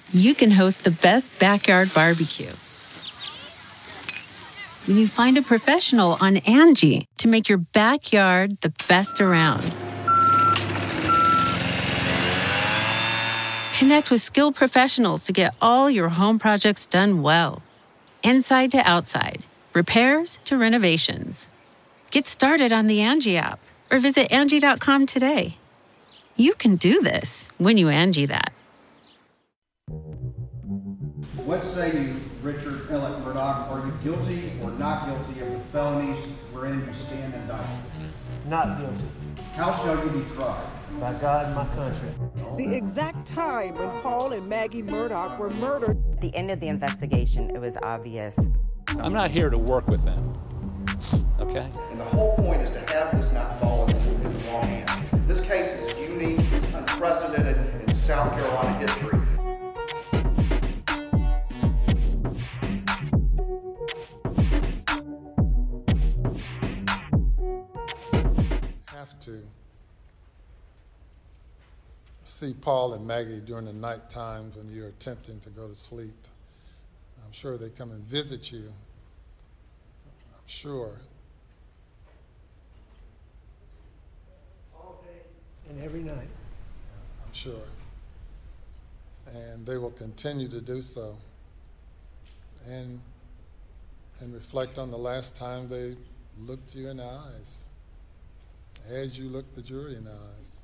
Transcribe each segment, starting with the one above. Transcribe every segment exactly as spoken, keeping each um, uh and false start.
you can host the best backyard barbecue. When you find a professional on Angie to make your backyard the best around. Connect with skilled professionals to get all your home projects done well. Inside to outside, repairs to renovations. Get started on the Angie app or visit Angie dot com today. You can do this when you Angie that. What say you, Richard Alec Murdaugh? Are you guilty or not guilty of the felonies wherein you stand indicted? Not guilty. How shall you be tried? By God and my country. The exact time when Paul and Maggie Murdaugh were murdered. At the end of the investigation, it was obvious. I'm not here to work with them, okay? And the whole point is to have this not fall into the wrong hands. This case is unique, it's unprecedented in South Carolina history. Have to see Paul and Maggie during the night times when you're attempting to go to sleep. I'm sure they come and visit you. I'm sure. All day and every night. Yeah, I'm sure. And they will continue to do so. And and reflect on the last time they looked you in the eyes, as you looked the jury in the eyes.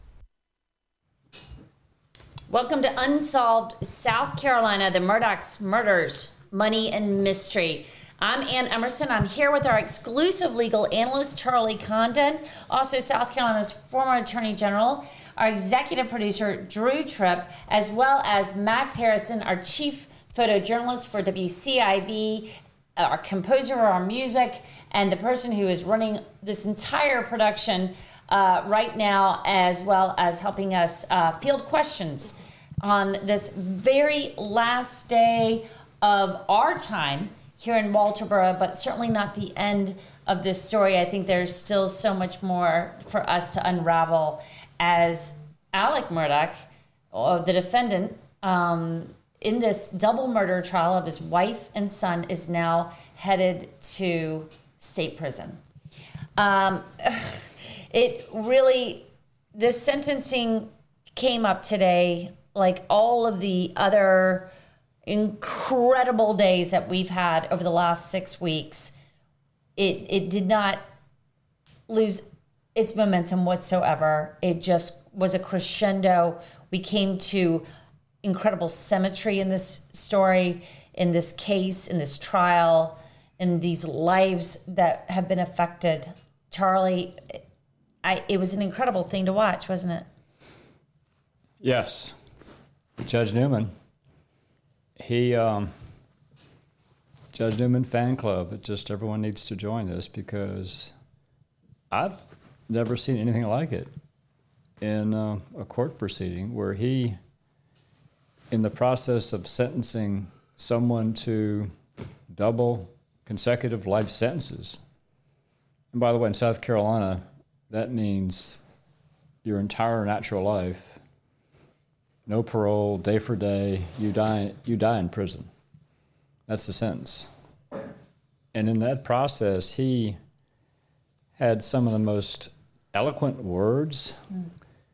Welcome to Unsolved South Carolina, the Murdaughs, Murders, Money, and Mystery. I'm Ann Emerson. I'm here with our exclusive legal analyst, Charlie Condon, also South Carolina's former Attorney General, our executive producer, Drew Tripp, as well as Max Harrison, our chief photojournalist for W C I V, our composer of our music, and the person who is running this entire production uh, right now, as well as helping us uh, field questions on this very last day of our time here in Walterboro, but certainly not the end of this story. I think there's still so much more for us to unravel as Alec Murdaugh, uh, the defendant, um, in this double murder trial of his wife and son, is now headed to state prison. Um, it really, this sentencing came up today, like all of the other incredible days that we've had over the last six weeks. It it did not lose its momentum whatsoever. It just was a crescendo. We came to incredible symmetry in this story, in this case, in this trial, in these lives that have been affected. Charlie, I, it was an incredible thing to watch, wasn't it? Yes. Judge Newman, he, um, Judge Newman fan club, it just everyone needs to join this because I've never seen anything like it in uh, a court proceeding where he, in the process of sentencing someone to double consecutive life sentences. And by the way, in South Carolina, that means your entire natural life, no parole, day for day, you die, you die in prison. That's the sentence. And in that process, he had some of the most eloquent words mm.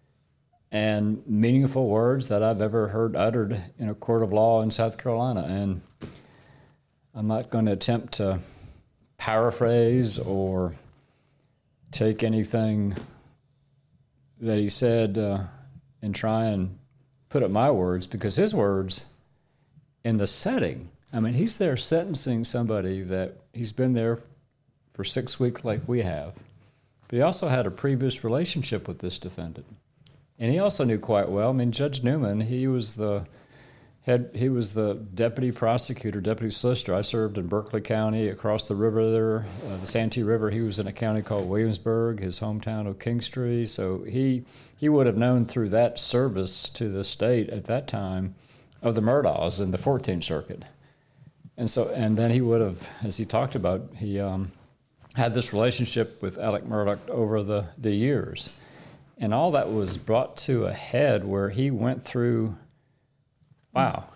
and meaningful words that I've ever heard uttered in a court of law in South Carolina. And I'm not going to attempt to paraphrase or take anything that he said uh, and try and put up my words, because his words in the setting, I mean, he's there sentencing somebody that he's been there for six weeks like we have. But he also had a previous relationship with this defendant. And he also knew quite well, I mean, Judge Newman, he was the head, he was the deputy prosecutor, deputy solicitor. I served in Berkeley County, across the river there, uh, the Santee River. He was in a county called Williamsburg, his hometown of Kingstree. So he he would have known through that service to the state at that time of the Murdaughs in the fourteenth Circuit. And so, and then he would have, as he talked about, he um, had this relationship with Alec Murdaugh over the, the years. And all that was brought to a head where he went through, wow,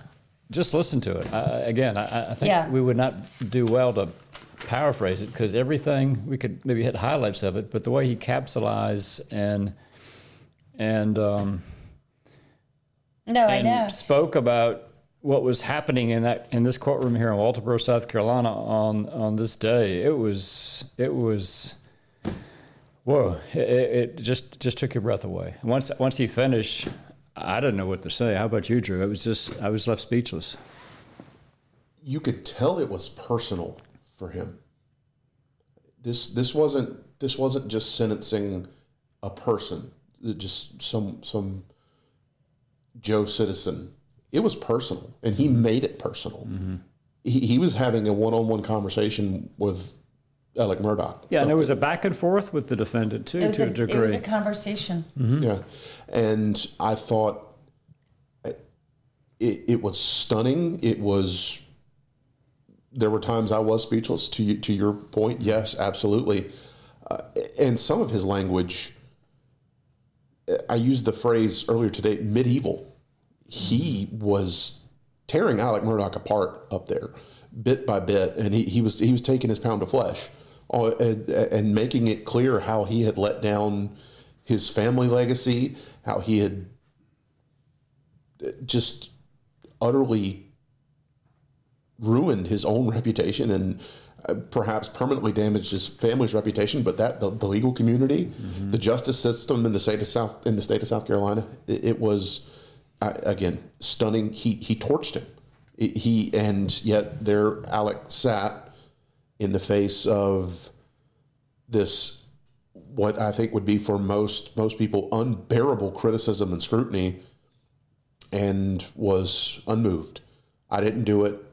just listen to it. I, again, I, I think Yeah. we would not do well to paraphrase it because everything, we could maybe hit highlights of it, but the way he capsulized and and um, No, I and know. spoke about what was happening in that in this courtroom here in Walterboro, South Carolina on on this day. It was it was whoa! It, it just just took your breath away. Once once he finished, I didn't know what to say. How about you, Drew? It was just I was left speechless. You could tell it was personal for him. This this wasn't this wasn't just sentencing a person, just some some Joe citizen. It was personal, and he made it personal. Mm-hmm. He he was having a one-on-one conversation with Alec Murdaugh. Yeah, and there was a back and forth with the defendant too, It was, to a, a, degree. it was a conversation. Mm-hmm. Yeah, and I thought it it was stunning. It was. There were times I was speechless. To you, to your point, yes, absolutely. Uh, and some of his language, I used the phrase earlier today, medieval. He was tearing Alec Murdaugh apart up there, bit by bit, and he, he was he was taking his pound of flesh, uh, and, and making it clear how he had let down his family legacy, how he had just utterly ruined his own reputation and uh, perhaps permanently damaged his family's reputation, but that the, the legal community, mm-hmm. the justice system in the state of South in the state of South Carolina, it, it was uh, again stunning. He he torched him. It, he and yet there Alec sat in the face of this what I think would be for most most people unbearable criticism and scrutiny, and was unmoved. I didn't do it.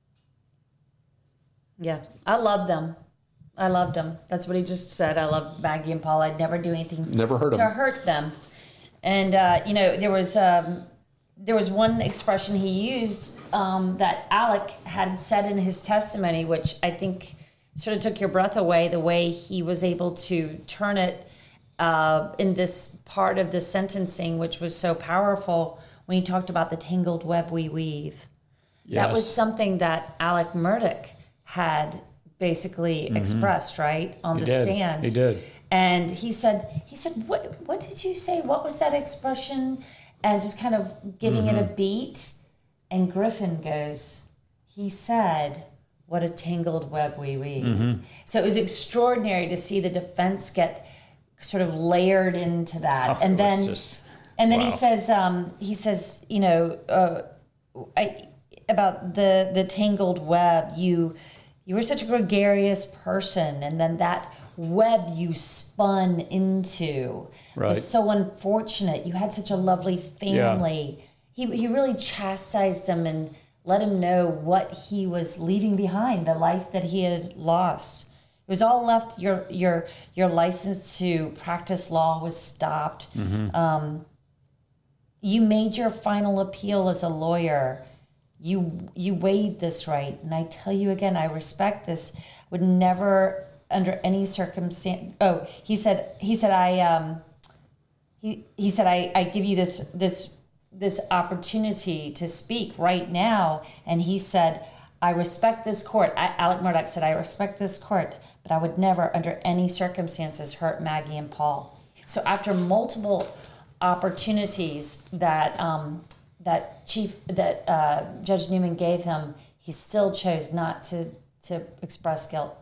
Yeah, I loved them. I loved them. That's what he just said. I love Maggie and Paul. I'd never do anything Never hurt to them. hurt them. And uh, you know, there was um, there was one expression he used um, that Alec had said in his testimony, which I think sort of took your breath away. The way he was able to turn it uh, in this part of the sentencing, which was so powerful, when he talked about the tangled web we weave. Yes. That was something that Alec Murdaugh had basically mm-hmm. expressed, right, on he the did. stand. He did. And he said, he said, what what did you say? What was that expression? And just kind of giving mm-hmm. it a beat. And Griffin goes, he said, what a tangled web we weave. Mm-hmm. So it was extraordinary to see the defense get sort of layered into that. Oh, and then just, and then wow. he says, um, he says, you know, uh, I, about the the tangled web, you you were such a gregarious person, and then that web you spun into right. was so unfortunate. You had such a lovely family. Yeah. He he really chastised him and let him know what he was leaving behind, the life that he had lost. It was all left. Your your your license to practice law was stopped. Mm-hmm. Um, you made your final appeal as a lawyer. You you waived this right, and I tell you again, I respect this. Would never, under any circumstance. Oh, he said. He said I. Um, he he said I, I give you this this this opportunity to speak right now, and he said I respect this court. I, Alec Murdaugh said I respect this court, but I would never, under any circumstances, hurt Maggie and Paul. So after multiple opportunities that. Um, that chief that uh, Judge Newman gave him, he still chose not to to express guilt.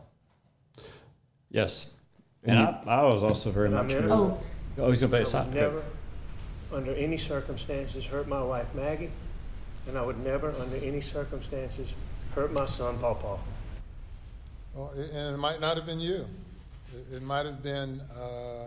Yes, and I, I was also very And much. I'm moved. innocent. Oh, he's gonna pay a I stop. would never, under any circumstances, hurt my wife Maggie, and I would never, under any circumstances, hurt my son Paul Paul. Well, it- and it might not have been you. It, it might have been uh,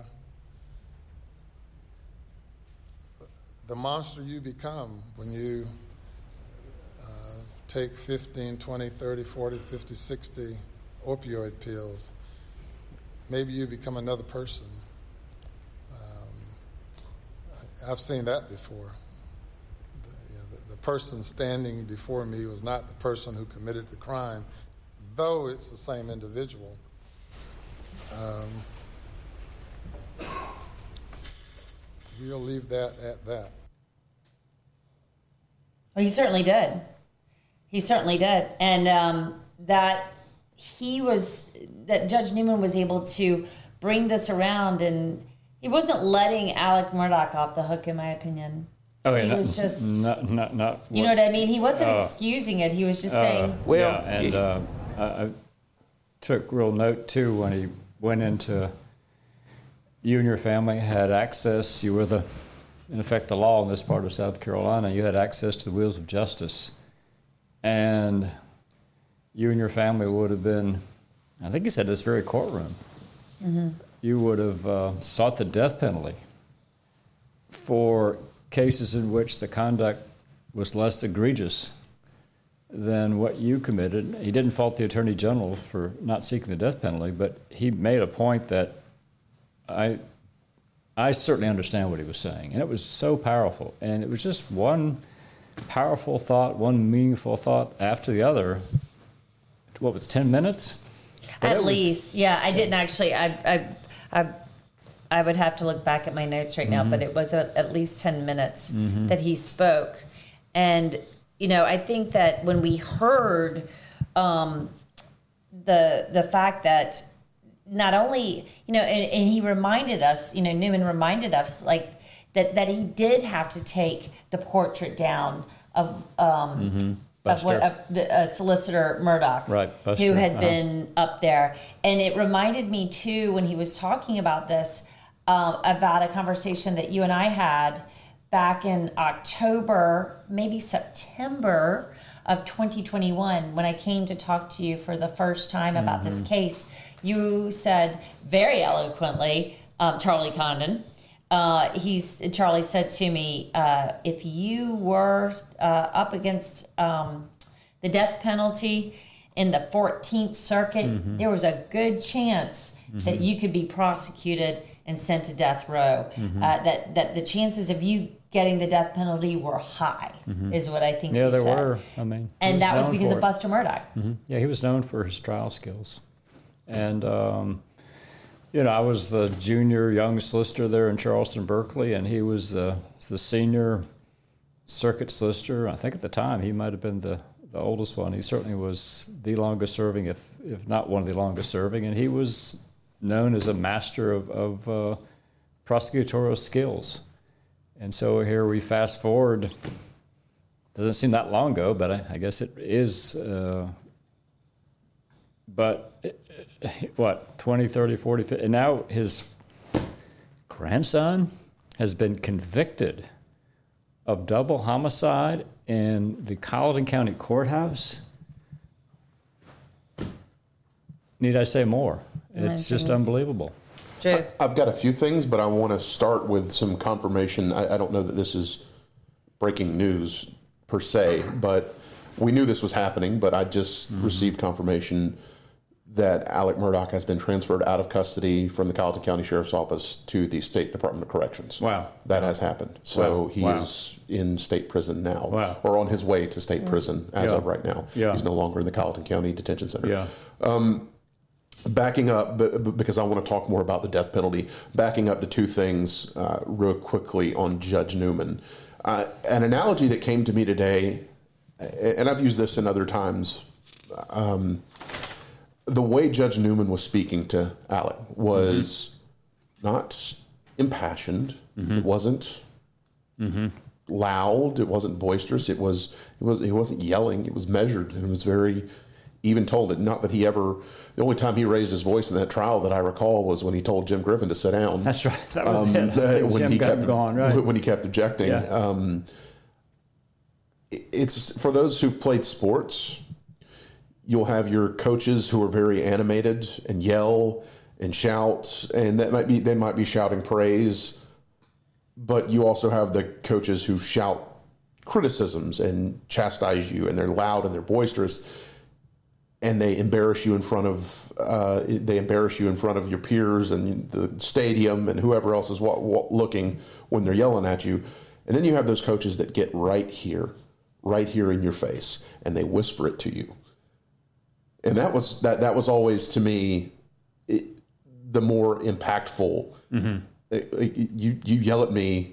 the monster you become when you uh, take fifteen, twenty, thirty, forty, fifty, sixty opioid pills. Maybe you become another person. Um, I've seen that before. The, you know, the, the person standing before me was not the person who committed the crime, though it's the same individual. Um, we'll leave that at that. Well, he certainly did. He certainly did. And um, that he was, that Judge Newman was able to bring this around, and he wasn't letting Alec Murdaugh off the hook, in my opinion. Oh, yeah, he not, was just, not, not, not you know what I mean? He wasn't uh, excusing it. He was just uh, saying, well, yeah, and uh, I, I took real note too when he went into, you and your family had access, you were the, in effect, the law in this part of South Carolina, you had access to the wheels of justice. And you and your family would have been, I think he said this very courtroom, mm-hmm. you would have uh, sought the death penalty for cases in which the conduct was less egregious than what you committed. He didn't fault the Attorney General for not seeking the death penalty, but he made a point that I I certainly understand what he was saying. And it was so powerful. And it was just one powerful thought, one meaningful thought after the other. What was it, ten minutes? But At was, least, yeah. I didn't actually, I, I, I, I would have to look back at my notes right now, mm-hmm. but it was a, at least ten minutes mm-hmm. that he spoke. And, you know, I think that when we heard um, the the fact that not only, you know, and, and he reminded us, you know, Newman reminded us, like, that, that he did have to take the portrait down of um, mm-hmm. of what uh, the uh, solicitor Murdaugh, right, Buster. who had uh-huh. been up there. And it reminded me, too, when he was talking about this, uh, about a conversation that you and I had back in October, maybe September of twenty twenty-one, when I came to talk to you for the first time about mm-hmm. this case. You said very eloquently, um, Charlie Condon, uh, he's Charlie said to me, uh, if you were uh, up against um, the death penalty in the fourteenth Circuit, mm-hmm. there was a good chance mm-hmm. that you could be prosecuted and sent to death row. Mm-hmm. Uh, that that the chances of you getting the death penalty were high, mm-hmm. is what I think yeah, he there said. were. I mean, and that was because of it. Buster Murdaugh. Mm-hmm. Yeah, he was known for his trial skills. And, um, you know, I was the junior young solicitor there in Charleston, Berkeley, and he was uh, the senior circuit solicitor. I think at the time he might have been the, the oldest one. He certainly was the longest serving, if if not one of the longest serving, and he was known as a master of, of uh, prosecutorial skills. And so here we fast forward, doesn't seem that long ago, but I, I guess it is, uh, but what, twenty, thirty, forty, fifty, and now his grandson has been convicted of double homicide in the Colleton County Courthouse. Need I say more? It's just unbelievable. True. I've got a few things, but I want to start with some confirmation. I, I don't know that this is breaking news per se, but we knew this was happening, but I just mm-hmm. received confirmation that Alec Murdaugh has been transferred out of custody from the Colleton County Sheriff's Office to the State Department of Corrections. Wow. That has happened. So wow. he wow. is in state prison now, wow. or on his way to state prison as yeah. of right now. Yeah. He's no longer in the Colleton County Detention Center. Yeah. Um, backing up, b- b- because I want to talk more about the death penalty, backing up to two things uh, real quickly on Judge Newman. Uh, an analogy that came to me today, and I've used this in other times, um, the way Judge Newman was speaking to Alec was mm-hmm. not impassioned. Mm-hmm. It wasn't mm-hmm. loud. It wasn't boisterous. It was. It was. He wasn't yelling. It was measured, and it was very even told. Not that he ever. The only time he raised his voice in that trial that I recall was when he told Jim Griffin to sit down. That's right. That was um, it. Uh, when Jim he got kept him going, right. when he kept objecting. Yeah. Um, it's for those who've played sports. You'll have your coaches who are very animated and yell and shout, and that might be they might be shouting praise, but you also have the coaches who shout criticisms and chastise you, and they're loud and they're boisterous, and they embarrass you in front of uh, they embarrass you in front of your peers and the stadium and whoever else is wa- wa- looking when they're yelling at you. And then you have those coaches that get right here, right here in your face, and they whisper it to you. And that was that. That was always to me it, the more impactful. Mm-hmm. It, it, you you yell at me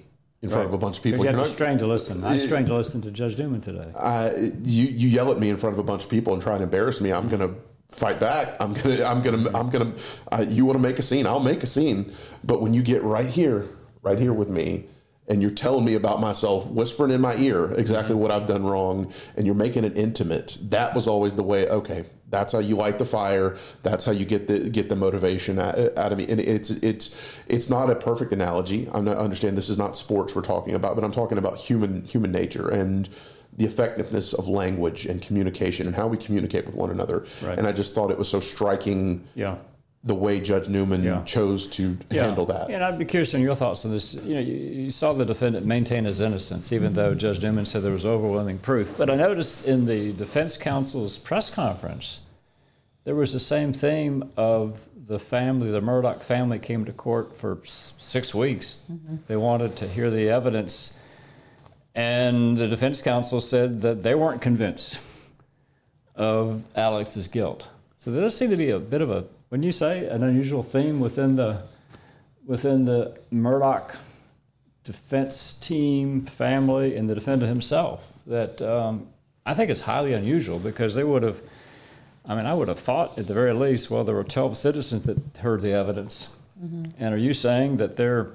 in front right. of a bunch of people. You You're have to not, strain to listen. I strained to listen to Judge Newman today. Uh, you you yell at me in front of a bunch of people and try and embarrass me. I'm gonna fight back. I'm gonna I'm gonna I'm gonna. Uh, you want to make a scene? I'll make a scene. But when you get right here, right here with me, and you're telling me about myself, whispering in my ear exactly what I've done wrong, and you're making it intimate, that was always the way. Okay, that's how you light the fire. That's how you get the get the motivation out, out of me. And it's it's it's not a perfect analogy. I'm not, I understand this is not sports we're talking about, but I'm talking about human human nature and the effectiveness of language and communication and how we communicate with one another. Right. And I just thought it was so striking. Yeah. The way Judge Newman Yeah. chose to Yeah. handle that. And I'd be curious on your thoughts on this. You know, you, you saw the defendant maintain his innocence, even Mm-hmm. though Judge Newman said there was overwhelming proof. But I noticed in the defense counsel's press conference, there was the same theme of the family, the Murdaugh family came to court for s- six weeks. Mm-hmm. They wanted to hear the evidence. And the defense counsel said that they weren't convinced of Alex's guilt. So there does seem to be a bit of a, wouldn't you say, an unusual theme within the within the Murdaugh defense team, family, and the defendant himself that um, I think is highly unusual because they would have, I mean, I would have thought at the very least, well, there were twelve citizens that heard the evidence. Mm-hmm. And are you saying that they're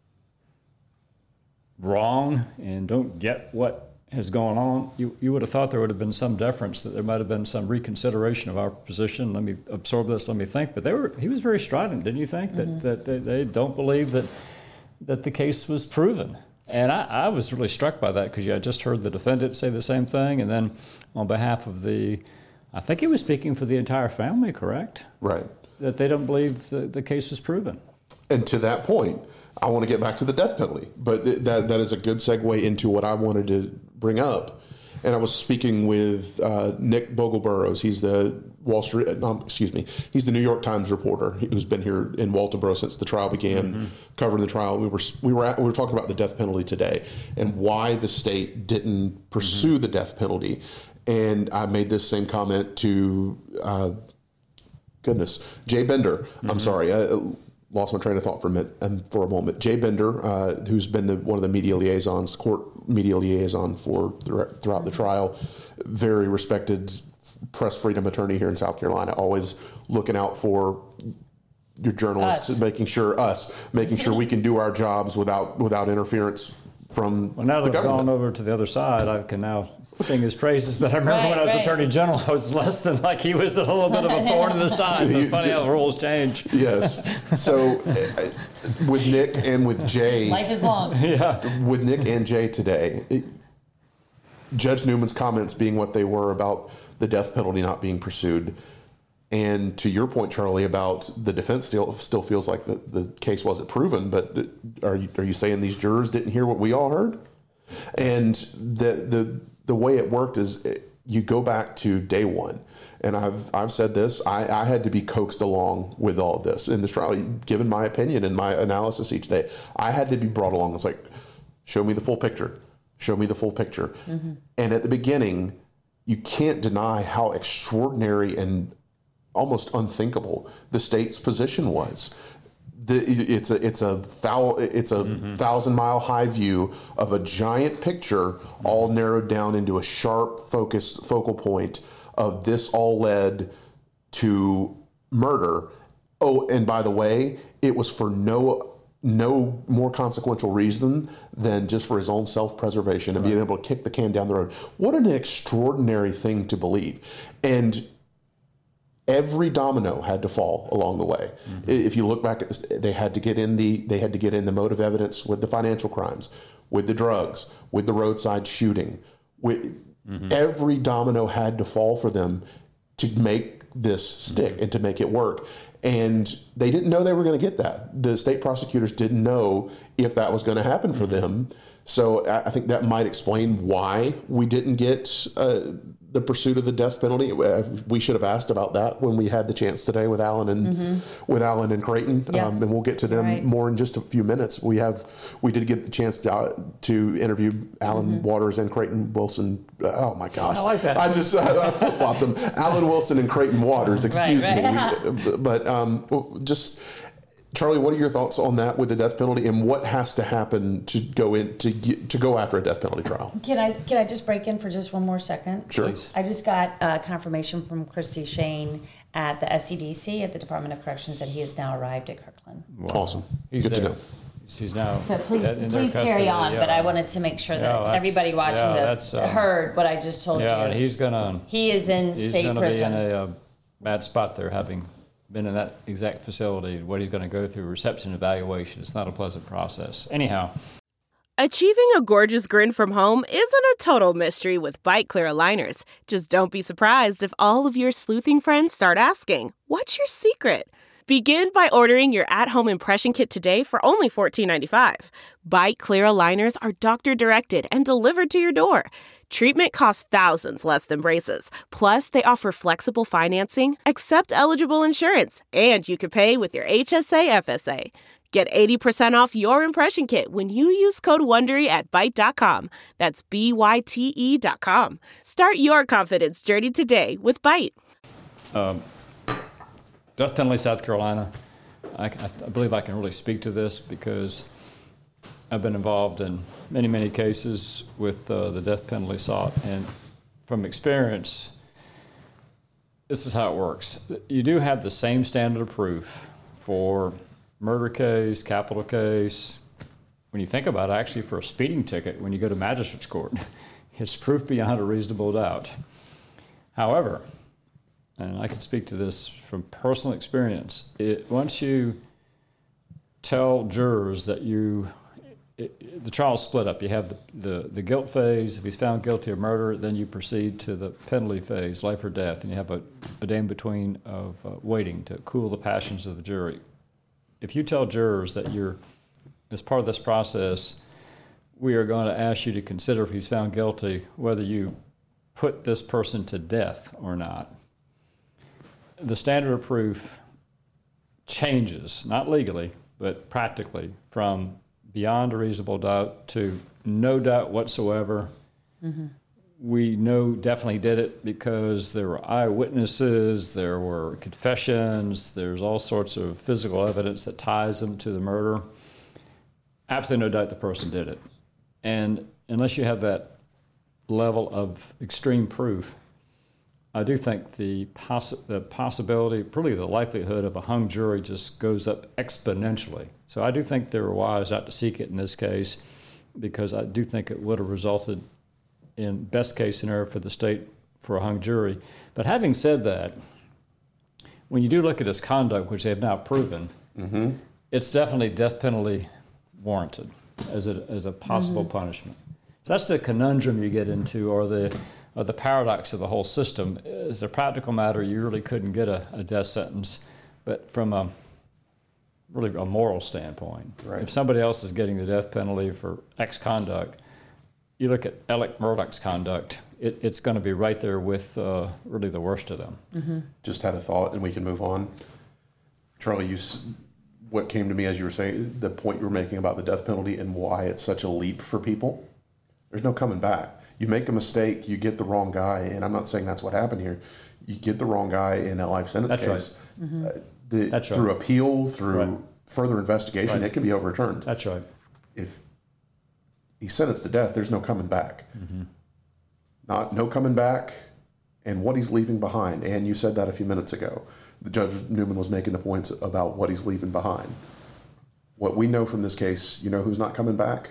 wrong and don't get what has gone on? You you would have thought there would have been some deference, that there might have been some reconsideration of our position. Let me absorb this. Let me think. But they were. He was very strident, didn't you think? Mm-hmm. That that they, they don't believe that that the case was proven. And I, I was really struck by that because yeah, I just heard the defendant say the same thing, and then on behalf of the, I think he was speaking for the entire family, correct? Right. That they don't believe the, the case was proven. And to that point, I want to get back to the death penalty, but th- that that is a good segue into what I wanted to bring up. And I was speaking with uh, Nick Bogle-Burrows. He's the Wall Street, um, excuse me, he's the New York Times reporter who's been here in Walterboro since the trial began, mm-hmm. covering the trial. We were we were at, we were talking about the death penalty today and why the state didn't pursue mm-hmm. the death penalty. And I made this same comment to, uh, goodness, Jay Bender. Mm-hmm. I'm sorry. I, Lost my train of thought for a minute, um, for a moment. Jay Bender, uh, who's been the, one of the media liaisons, court media liaison for throughout the trial, very respected press freedom attorney here in South Carolina, always looking out for your journalists, us. making sure us, making sure we can do our jobs without without interference from well, now that the I've government. gone over to the other side, I can now sing his praises, but I remember right, when I was right. Attorney General, I was less than like he was a little bit of a thorn in the side. So it's funny how the rules change. Yes. So uh, with Nick and with Jay, Life is long. Yeah. With Nick and Jay today, it, Judge Newman's comments being what they were about the death penalty not being pursued, and to your point, Charlie, about the defense still still feels like the, the case wasn't proven. But are you are you saying these jurors didn't hear what we all heard? And the the the way it worked is you go back to day one, and I've I've said this. I, I had to be coaxed along with all of this in this trial, given my opinion and my analysis each day. I had to be brought along. It's like, show me the full picture. Show me the full picture. Mm-hmm. And at the beginning, you can't deny how extraordinary and almost unthinkable the state's position was. The, it's a it's a thou, it's a mm-hmm. thousand mile high view of a giant picture, mm-hmm. all narrowed down into a sharp focused focal point of this all led to murder. Oh, and by the way, it was for no no more consequential reason than just for his own self-preservation and right. being able to kick the can down the road. What an extraordinary thing to believe. And every domino had to fall along the way. Mm-hmm. If you look back at this, they had to get in the they had to get in the motive evidence with the financial crimes, with the drugs, with the roadside shooting. With mm-hmm. every domino had to fall for them to make this stick mm-hmm. and to make it work. And they didn't know they were going to get that. The state prosecutors didn't know if that was going to happen for mm-hmm. them. So I think that might explain why we didn't get uh, the pursuit of the death penalty. We should have asked about that when we had the chance today with Alan and mm-hmm. with Alan and Creighton, yeah. um, and we'll get to them right. more in just a few minutes. We have we did get the chance to uh, to interview Alan mm-hmm. Waters and Creighton Wilson. Oh my gosh, I like that. I just I, I flip flopped them. Alan Wilson and Creighton Waters. Excuse right, right. me, we, but um, just. Charlie, what are your thoughts on that with the death penalty, and what has to happen to go in to get, to go after a death penalty trial? Can I can I just break in for just one more second? Sure. Please. I just got uh, confirmation from Christy Shane at the S C D C at the Department of Corrections that he has now arrived at Kirkland. Wow. Awesome. He's Good there. to know. He's, he's now. So please in their please carry custody, on, yeah. but I wanted to make sure that Yeah, that's- everybody watching yeah, this that's, um, heard what I just told Yeah, you. and he's gonna. he is in He's state gonna prison. be in a uh, bad spot there, having been in that exact facility. What he's going to go through reception evaluation. It's not a pleasant process. Anyhow. Achieving a gorgeous grin from home isn't a total mystery with Bite Clear aligners. Just don't be surprised if all of your sleuthing friends start asking, "What's your secret?" Begin by ordering your at-home impression kit today for only fourteen ninety-five. Bite Clear aligners are doctor-directed and delivered to your door. Treatment costs thousands less than braces. Plus, they offer flexible financing, accept eligible insurance, and you can pay with your H S A F S A. Get eighty percent off your impression kit when you use code WONDERY at Byte dot com. That's B Y T E dot com. Start your confidence journey today with Byte. Um, death penalty, South Carolina. I, I believe I can really speak to this because I've been involved in many, many cases with uh, the death penalty sought. And from experience, this is how it works. You do have the same standard of proof for murder case, capital case. When you think about it, actually for a speeding ticket, when you go to magistrate's court, it's proof beyond a reasonable doubt. However, and I can speak to this from personal experience, it, once you tell jurors that you, it, the trial's split up. You have the, the, the guilt phase. If he's found guilty of murder, then you proceed to the penalty phase, life or death, and you have a, a day in between of uh, waiting to cool the passions of the jury. If you tell jurors that you're, as part of this process, we are going to ask you to consider if he's found guilty whether you put this person to death or not, the standard of proof changes, not legally, but practically, from beyond a reasonable doubt to no doubt whatsoever. Mm-hmm. We know definitely did it because there were eyewitnesses, there were confessions, there's all sorts of physical evidence that ties them to the murder. Absolutely no doubt the person did it. And unless you have that level of extreme proof, I do think the, possi- the possibility, probably the likelihood of a hung jury just goes up exponentially. So I do think they were wise not to seek it in this case, because I do think it would have resulted in best case scenario for the state for a hung jury. But having said that, when you do look at his conduct, which they have now proven, mm-hmm. it's definitely death penalty warranted as a, as a possible mm-hmm. punishment. So that's the conundrum you get into, or the or the paradox of the whole system. As a practical matter, you really couldn't get a, a death sentence, but from a really a moral standpoint, right. If somebody else is getting the death penalty for X conduct, you look at Alec Murdaugh's conduct, it, it's going to be right there with uh, really the worst of them. Mm-hmm. Just had a thought, and we can move on. Charlie, you, what came to me as you were saying, the point you were making about the death penalty and why it's such a leap for people. There's no coming back. You make a mistake, you get the wrong guy, and I'm not saying that's what happened here. You get the wrong guy in a life sentence that's case. Right. Mm-hmm. Uh, the, that's through right. appeal, through right. further investigation, right. it can be overturned. That's right. If he's sentenced to death, there's no coming back. Mm-hmm. Not no coming back, and what he's leaving behind. And you said that a few minutes ago. The Judge Newman was making the points about what he's leaving behind. What we know from this case, you know who's not coming back?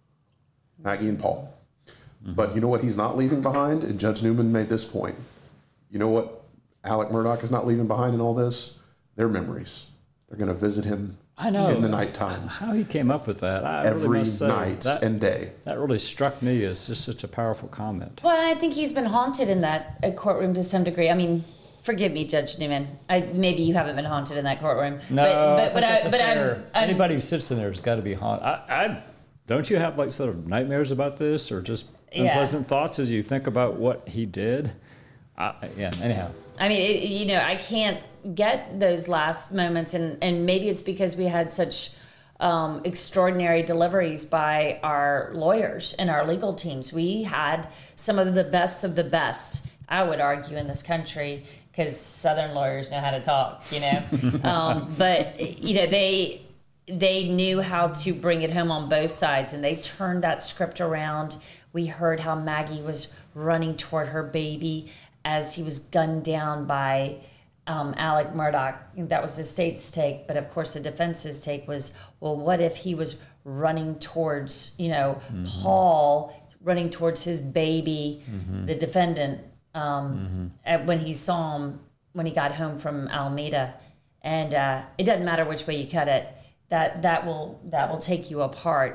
Maggie and Paul. Mm-hmm. But you know what he's not leaving behind? And Judge Newman made this point. You know what Alec Murdaugh is not leaving behind in all this? Their memories. They're going to visit him I know. in the nighttime. How he came up with that. I Every really must say, night that, and day. That really struck me as just such a powerful comment. Well, I think he's been haunted in that uh, courtroom to some degree. I mean, forgive me, Judge Newman. I, maybe you haven't been haunted in that courtroom. No, but, but, I think but, that's I, a but fair, I'm, I'm, anybody who sits in there has got to be haunted. I, I, don't you have like sort of nightmares about this, or just unpleasant yeah. thoughts as you think about what he did? I, yeah, anyhow. I mean, it, you know, I can't get those last moments, and, and maybe it's because we had such um, extraordinary deliveries by our lawyers and our legal teams. We had some of the best of the best I would argue, in this country, because Southern lawyers know how to talk, you know. um, but, you know, they they knew how to bring it home on both sides, and they turned that script around. We heard how Maggie was running toward her baby as he was gunned down by um, Alec Murdaugh. That was the state's take, but of course the defense's take was, well, what if he was running towards, you know, mm-hmm. Paul, running towards his baby, mm-hmm. the defendant, um, mm-hmm. at, when he saw him, when he got home from Alameda. And uh, it doesn't matter which way you cut it, that that will that will take you apart,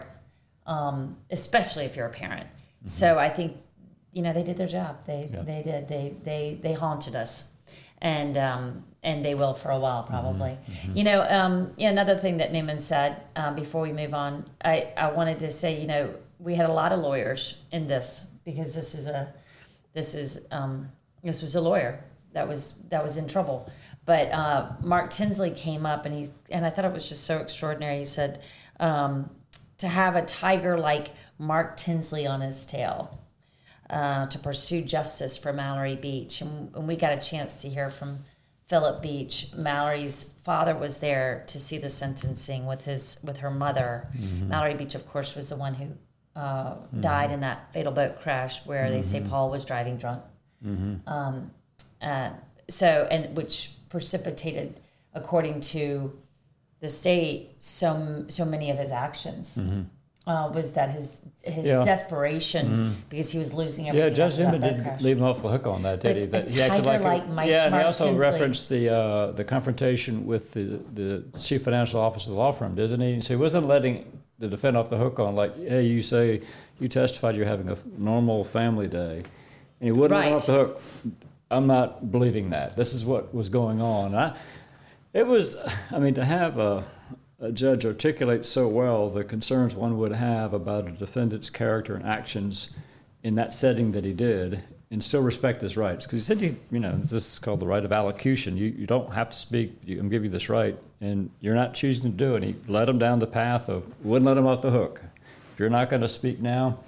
um, especially if you're a parent. Mm-hmm. So I think, you know, they did their job. They yeah. they did. They they they haunted us, and um, and they will for a while probably. Mm-hmm. You know, um, yeah, another thing that Newman said uh, before we move on, I, I wanted to say, you know, we had a lot of lawyers in this, because this is a this is um, this was a lawyer that was that was in trouble. But uh, Mark Tinsley came up, and he's and I thought it was just so extraordinary. He said, um, to have a tiger like Mark Tinsley on his tail, uh, to pursue justice for Mallory Beach. And, and we got a chance to hear from Philip Beach. Mallory's father was there to see the sentencing with his with her mother. Mm-hmm. Mallory Beach, of course, was the one who uh, mm-hmm. died in that fatal boat crash where mm-hmm. they say Paul was driving drunk. Mm-hmm. Um, uh, so, and which precipitated, according to the state, so so many of his actions. Mm-hmm. Uh, was that his his yeah. desperation mm-hmm. because he was losing everything? Yeah, Judge Newman didn't crash. leave him off the hook on that, did but he? A, that a he acted like, like a, Mike, yeah, and Mark he also Tinsley. referenced the uh, the confrontation with the, the chief financial officer of the law firm, doesn't he? So he wasn't letting the defendant off the hook on, like, hey, you say you testified you're having a normal family day, and he wouldn't right. let him off the hook. I'm not believing that. This is what was going on. I, it was, I mean, to have a a judge articulates so well the concerns one would have about a defendant's character and actions in that setting that he did, and still respect his rights. Because he said, you, you know, this is called the right of allocution. You you don't have to speak. You, I'm giving you this right, and you're not choosing to do it. He led him down the path of, wouldn't let him off the hook. If you're not going to speak now,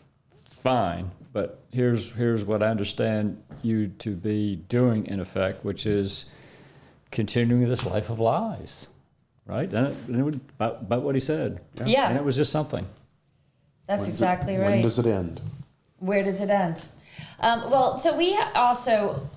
fine. But here's here's what I understand you to be doing, in effect, which is continuing this life of lies. Right? And it, and it was about, about what he said. Yeah. yeah. And it was just something. That's When's exactly it, right. When does it end? Where does it end? Um, well, so we also,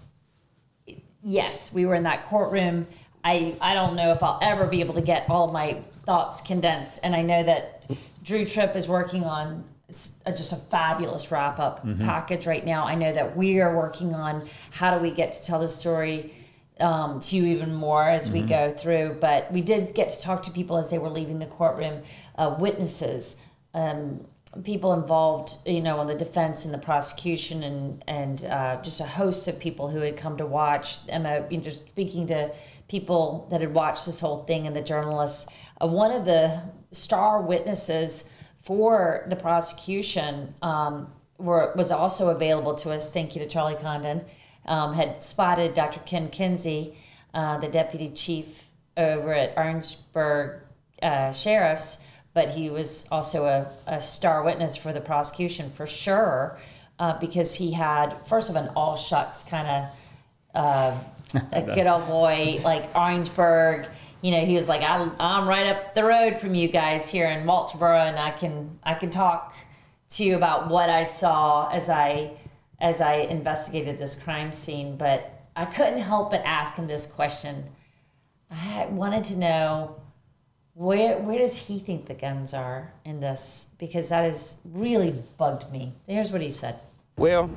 yes, we were in that courtroom. I, I don't know if I'll ever be able to get all of my thoughts condensed. And I know that Drew Tripp is working on it's a, just a fabulous wrap-up mm-hmm. package right now. I know that we are working on how do we get to tell the story Um, to you even more as mm-hmm. we go through. But we did get to talk to people as they were leaving the courtroom, uh, witnesses, um, people involved, you know, on the defense and the prosecution, and and uh, just a host of people who had come to watch. And uh, you know, just speaking to people that had watched this whole thing, and the journalists. Uh, one of the star witnesses for the prosecution um, were was also available to us. Thank you to Charlie Condon. Um, had spotted Doctor Ken Kinsey, uh, the deputy chief over at Orangeburg uh, Sheriff's, but he was also a, a star witness for the prosecution for sure, uh, because he had, first of all, an all shucks kind of uh, a good old boy like Orangeburg. You know, he was like, I, I'm right up the road from you guys here in Walterboro, and I can I can talk to you about what I saw as I. as I investigated this crime scene, but I couldn't help but ask him this question. I wanted to know, where where does he think the guns are in this? Because that has really bugged me. Here's what he said. Well,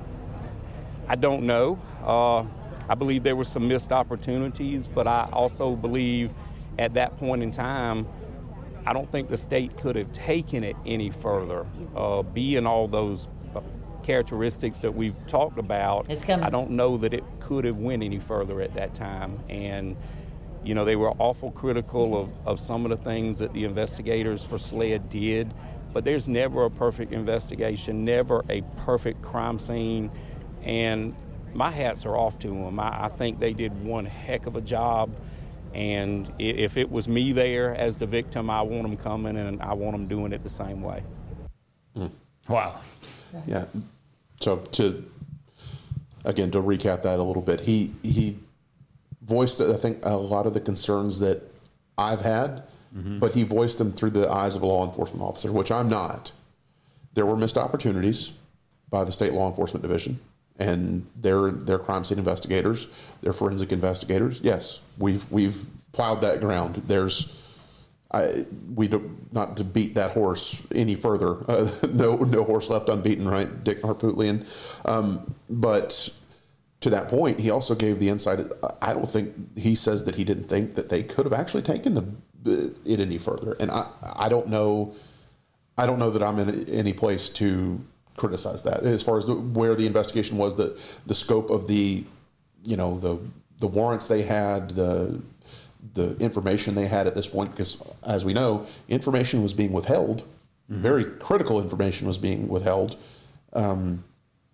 I don't know. Uh, I believe there were some missed opportunities, but I also believe at that point in time, I don't think the state could have taken it any further, uh, being all those characteristics that we've talked about. It's coming. I don't know that it could have went any further at that time. And, you know, they were awful critical of, of some of the things that the investigators for SLED did. But there's never a perfect investigation, never a perfect crime scene. And my hats are off to them. I, I think they did one heck of a job. And if it was me there as the victim, I want them coming, and I want them doing it the same way. Mm. Wow. Yeah. So to again, to recap that a little bit, he he voiced, I think, a lot of the concerns that I've had, mm-hmm. but he voiced them through the eyes of a law enforcement officer, which I'm not. There were missed opportunities by the state law enforcement division, and their their crime scene investigators, their forensic investigators. Yes, we've we've plowed that ground. There's, I we do not to beat that horse any further. Uh, no no horse left unbeaten, right? Dick Harpootlian. Um, but to that point, he also gave the insight. I don't think he says that he didn't think that they could have actually taken the it any further, and I I don't know. I don't know that I'm in any place to criticize that as far as the, where the investigation was, the the scope of the, you know, the the warrants they had, the the information they had at this point, because as we know, information was being withheld, mm-hmm. very critical information was being withheld, um,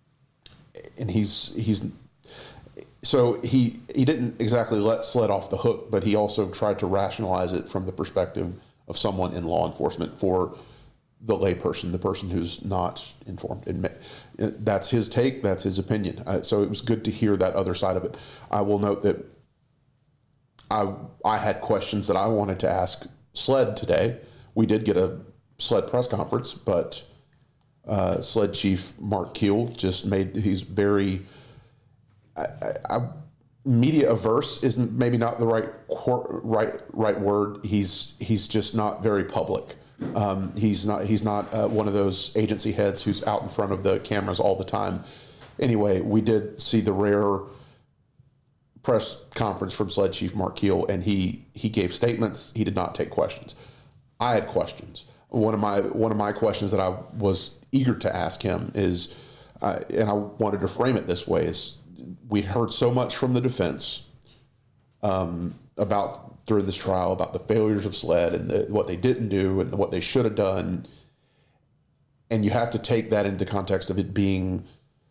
and he's he's so he he didn't exactly let SLED off the hook, but he also tried to rationalize it from the perspective of someone in law enforcement for the layperson, the person who's not informed. And that's his take, that's his opinion. Uh, so it was good to hear that other side of it. I will note that I I had questions that I wanted to ask SLED today. We did get a SLED press conference, but uh, SLED Chief Mark Keel just made, he's very, I, I, I, media averse isn't maybe not the right right right word. He's he's just not very public. Um, he's not he's not uh, one of those agency heads who's out in front of the cameras all the time. Anyway, we did see the rare press conference from SLED Chief Mark Keel, and he he gave statements. He did not take questions. I had questions. One of my one of my questions that I was eager to ask him is, uh, and I wanted to frame it this way: is we heard so much from the defense um, about. During this trial about the failures of SLED and the, what they didn't do and what they should have done. And you have to take that into context of it being,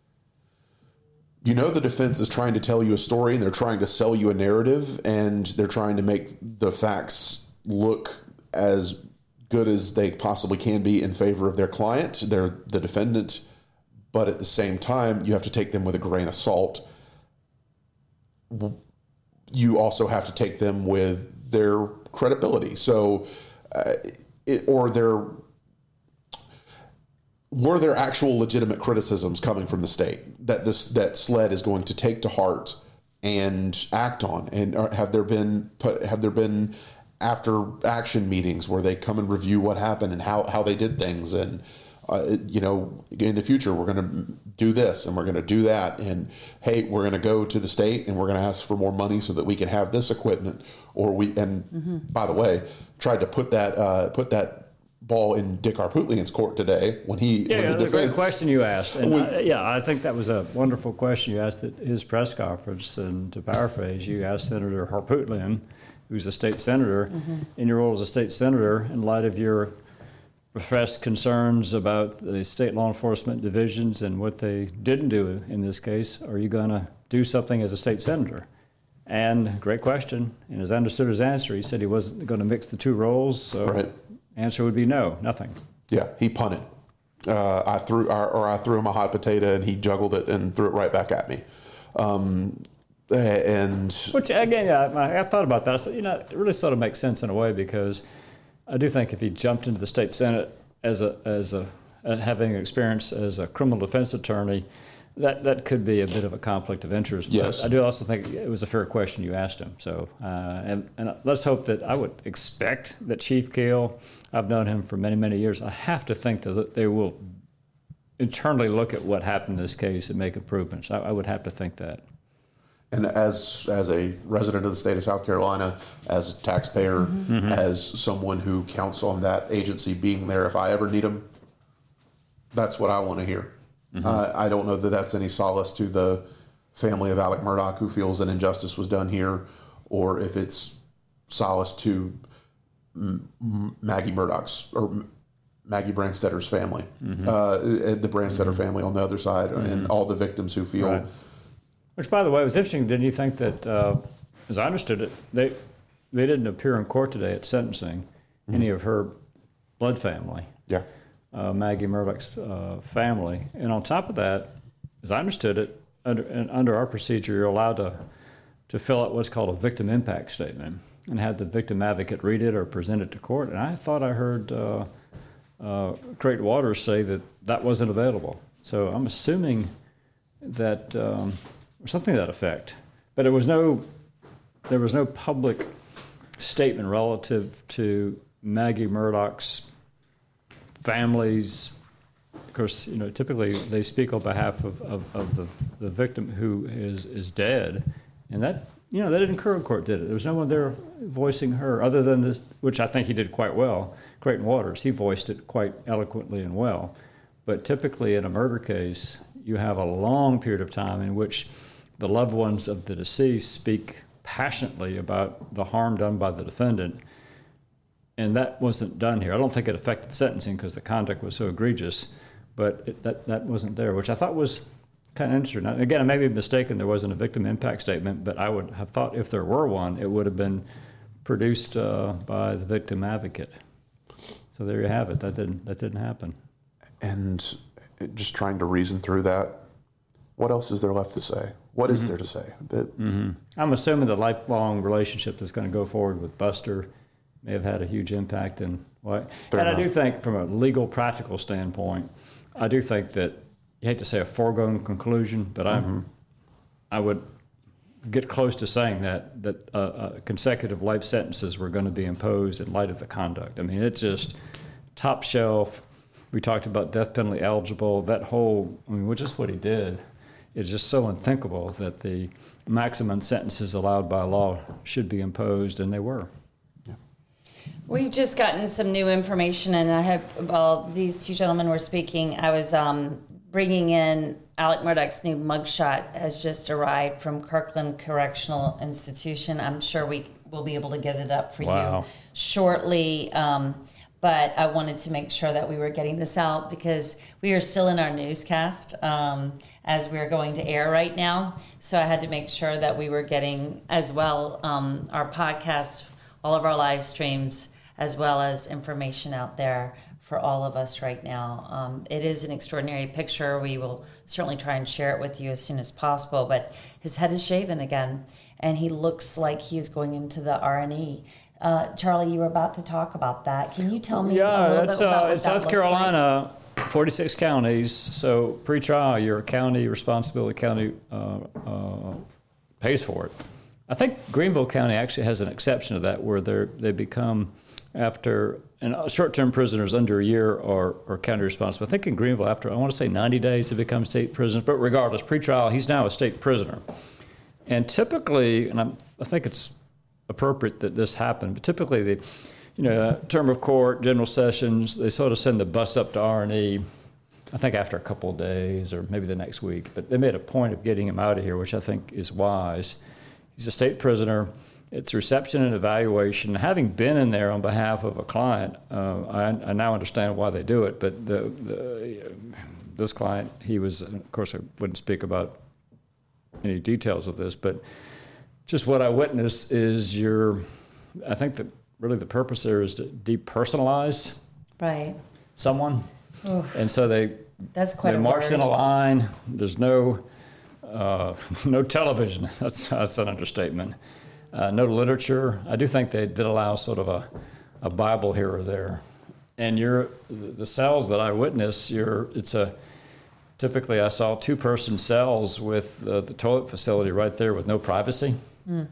you know, the defense is trying to tell you a story and they're trying to sell you a narrative and they're trying to make the facts look as good as they possibly can be in favor of their client, they're the defendant. But at the same time, you have to take them with a grain of salt. You also have to take them with their credibility. So, uh, it, or their, were there actual legitimate criticisms coming from the state that this that SLED is going to take to heart and act on? And have there been have there been after action meetings where they come and review what happened and how, how they did things and. Uh, you know, in the future, we're going to do this and we're going to do that. And, hey, we're going to go to the state and we're going to ask for more money so that we can have this equipment. Or we, and mm-hmm. by the way, tried to put that uh, put that ball in Dick Harpootlian's court today when he. Yeah, when yeah the that's a great question you asked. And when, I, yeah, I think that was a wonderful question you asked at his press conference. And to paraphrase, you asked Senator Harpootlian, who's a state senator, mm-hmm. in your role as a state senator, in light of your professed concerns about the state law enforcement divisions and what they didn't do in this case, are you going to do something as a state senator? And great question. And as I understood his answer, he said he wasn't going to mix the two roles. So right. Answer would be no, nothing. Yeah, he punted. Uh, I threw, or, or I threw him a hot potato, and he juggled it and threw it right back at me. Um, and which again, yeah, I, I thought about that. I said, you know, it really sort of makes sense in a way because. I do think if he jumped into the state senate as a as a uh, having experience as a criminal defense attorney, that, that could be a bit of a conflict of interest. Yes, but I do also think it was a fair question you asked him. So, uh, and and let's hope that I would expect that Chief Keel, I've known him for many many years. I have to think that they will internally look at what happened in this case and make improvements. I, I would have to think that. And as as a resident of the state of South Carolina, as a taxpayer, mm-hmm. as someone who counts on that agency being there if I ever need them, that's what I want to hear. Mm-hmm. Uh, I don't know that that's any solace to the family of Alec Murdaugh who feels an injustice was done here, or if it's solace to M- Maggie Murdaugh's or Maggie Branstetter's family, mm-hmm. uh, the Branstetter mm-hmm. family on the other side, mm-hmm. and all the victims who feel. Right. Which, by the way, was interesting. Didn't you think that, uh, as I understood it, they they didn't appear in court today at sentencing, mm-hmm. any of her blood family, yeah, uh, Maggie Murdaugh's uh, family. And on top of that, as I understood it, under, and under our procedure, you're allowed to, to fill out what's called a victim impact statement and have the victim advocate read it or present it to court. And I thought I heard uh, uh, Creighton Waters say that that wasn't available. So I'm assuming that, um, or something to that effect. But there was no, there was no public statement relative to Maggie Murdoch's family's. Of course, you know, typically they speak on behalf of, of, of the, the victim who is, is dead. And that, you know, that didn't Curran Court did it. There was no one there voicing her other than this, which I think he did quite well, Creighton Waters. He voiced it quite eloquently and well. But typically in a murder case, you have a long period of time in which the loved ones of the deceased speak passionately about the harm done by the defendant. And that wasn't done here. I don't think it affected sentencing because the conduct was so egregious, but it, that, that wasn't there, which I thought was kind of interesting. Now, again, I may be mistaken, there wasn't a victim impact statement, but I would have thought if there were one, it would have been produced uh, by the victim advocate. So there you have it. That didn't, that didn't happen. And just trying to reason through that, what else is there left to say? What is mm-hmm. there to say? That mm-hmm. I'm assuming the lifelong relationship that's going to go forward with Buster may have had a huge impact. And what. And enough. I do think, from a legal, practical standpoint, I do think that you hate to say a foregone conclusion, but mm-hmm. I, I would get close to saying that that uh, uh, consecutive life sentences were going to be imposed in light of the conduct. I mean, it's just top shelf. We talked about death penalty eligible. That whole, I mean, which is what he did. It's just so unthinkable that the maximum sentences allowed by law should be imposed, and they were. Yeah. We've just gotten some new information, and I have, while these two gentlemen were speaking, I was um, bringing in Alec Murdaugh's new mugshot has just arrived from Kirkland Correctional Institution. I'm sure we will be able to get it up for wow. you shortly. Um, But I wanted to make sure that we were getting this out because we are still in our newscast um, as we're going to air right now. So I had to make sure that we were getting as well um, our podcasts, all of our live streams, as well as information out there for all of us right now. Um, it is an extraordinary picture. We will certainly try and share it with you as soon as possible. But his head is shaven again, and he looks like he is going into the R and E. Uh, Charlie, you were about to talk about that. Can you tell me yeah, a little that's, bit about uh, what in that South looks Carolina, like? forty-six counties. So pre-trial, your county responsibility county uh, uh, pays for it. I think Greenville County actually has an exception to that, where they they become after and short-term prisoners under a year are, are county responsible. I think in Greenville, after I want to say ninety days, they become state prisoners. But regardless, pre-trial, he's now a state prisoner. And typically, and I'm, I think it's appropriate that this happened, but typically the, you know, term of court, general sessions, they sort of send the bus up to R and E, I think after a couple of days or maybe the next week, but they made a point of getting him out of here, which I think is wise. He's a state prisoner. It's reception and evaluation. Having been in there on behalf of a client, uh, I, I now understand why they do it, but the, the, this client, he was, of course I wouldn't speak about any details of this, but just what I witnessed is your, I think that really the purpose there is to depersonalize right. someone. Oof. And so they, That's quite they a march word. in a line. There's no uh, no television. That's, that's an understatement. Uh, no literature. I do think they did allow sort of a, a Bible here or there. And you're, the cells that I witnessed, you're, it's a, typically I saw two-person cells with uh, the toilet facility right there with no privacy. Mm.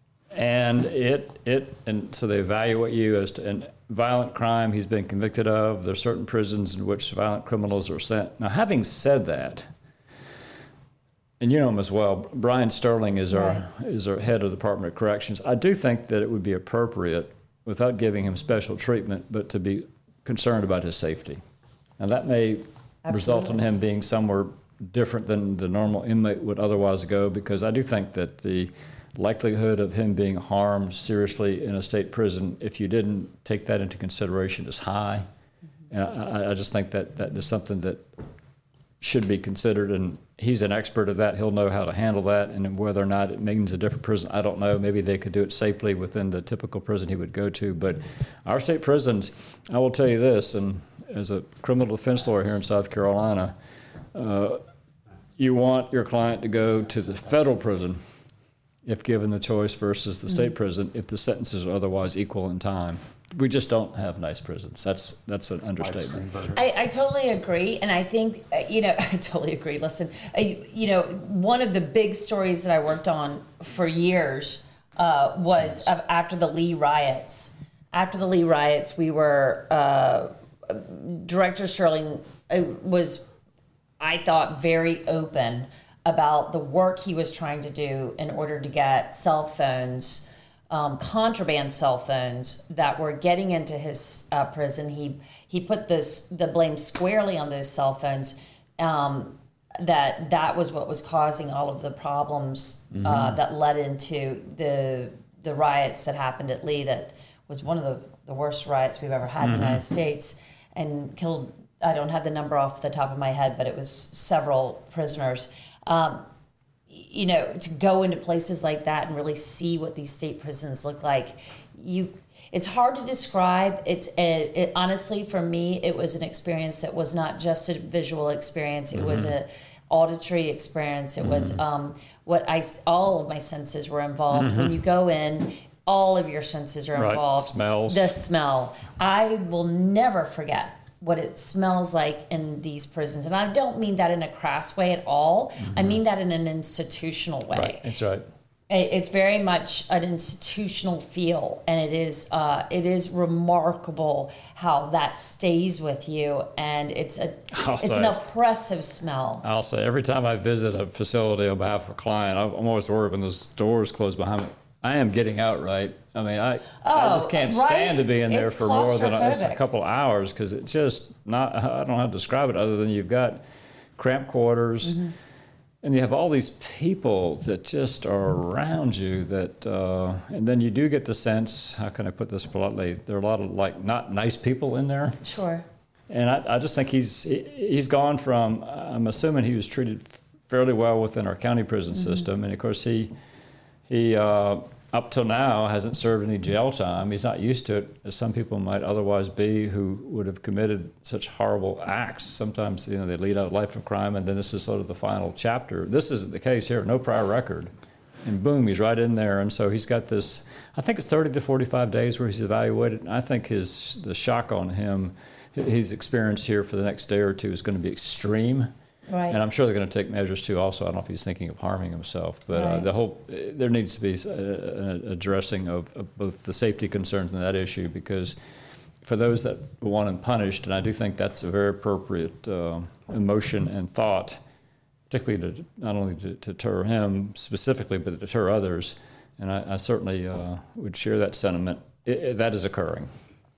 And it, it, and so they evaluate you as to an violent crime he's been convicted of. There are certain prisons in which violent criminals are sent. Now, having said that, and you know him as well, Brian Sterling is our, right. is our head of the Department of Corrections. I do think that it would be appropriate, without giving him special treatment, but to be concerned about his safety. Now, that may Absolutely. result in him being somewhere different than the normal inmate would otherwise go, because I do think that the likelihood of him being harmed seriously in a state prison, if you didn't take that into consideration, is high. Mm-hmm. And I, I just think that that is something that should be considered, and he's an expert at that. He'll know how to handle that, and whether or not it means a different prison, I don't know. Maybe they could do it safely within the typical prison he would go to. But our state prisons, I will tell you this, and as a criminal defense lawyer here in South Carolina, uh, you want your client to go to the federal prison if given the choice versus the state mm-hmm. prison if the sentences are otherwise equal in time. We just don't have nice prisons. That's that's an understatement. I, I totally agree, and I think uh, you know I totally agree. Listen, I, you know, one of the big stories that I worked on for years uh, was yes. after the Lee riots. After the Lee riots, we were uh, Director Sherling was, I thought, very open about the work he was trying to do in order to get cell phones, um, contraband cell phones that were getting into his uh, prison. He he put this the blame squarely on those cell phones. Um, that that was what was causing all of the problems mm-hmm. uh, that led into the the riots that happened at Lee. That was one of the, the worst riots we've ever had mm-hmm. in the United States, and killed, I don't have the number off the top of my head, but it was several prisoners. Um, you know, to go into places like that and really see what these state prisons look like, you, it's hard to describe. It's a, it, honestly, for me, it was an experience that was not just a visual experience. It mm-hmm. was a auditory experience. It mm-hmm. was um, what I, all of my senses were involved. Mm-hmm. When you go in, all of your senses are involved. Right. Smells. The smell. I will never forget what it smells like in these prisons. And I don't mean that in a crass way at all. Mm-hmm. I mean that in an institutional way. Right. That's right. It's very much an institutional feel, and it is uh, it is remarkable how that stays with you, and it's a I'll it's say, an oppressive smell. I'll say every time I visit a facility on behalf of a client, I'm always worried when those doors close behind me. I am getting out, right? I mean, I oh, I just can't right? stand to be in there it's for more than a, a couple of hours because it's just not, I don't know how to describe it other than you've got cramped quarters mm-hmm. and you have all these people that just are around you that, uh, and then you do get the sense, how can I put this politely, there are a lot of like not nice people in there. Sure. And I, I just think he's he, he's gone from, I'm assuming he was treated fairly well within our county prison mm-hmm. system. And of course he, he, uh, up till now, hasn't served any jail time. He's not used to it, as some people might otherwise be who would have committed such horrible acts. Sometimes, you know, they lead a life of crime, and then this is sort of the final chapter. This isn't the case here, no prior record. And boom, he's right in there. And so he's got this, I think it's thirty to forty-five days where he's evaluated. And I think his the shock on him, his experience here for the next day or two is going to be extreme. Right. And I'm sure they're going to take measures too. Also, I don't know if he's thinking of harming himself, but right. uh, the whole there needs to be an addressing of, of both the safety concerns and that issue, because for those that want him punished, and I do think that's a very appropriate uh, emotion and thought, particularly to not only to, to deter him specifically, but to deter others. And I, I certainly uh, would share that sentiment. It, it, that is occurring.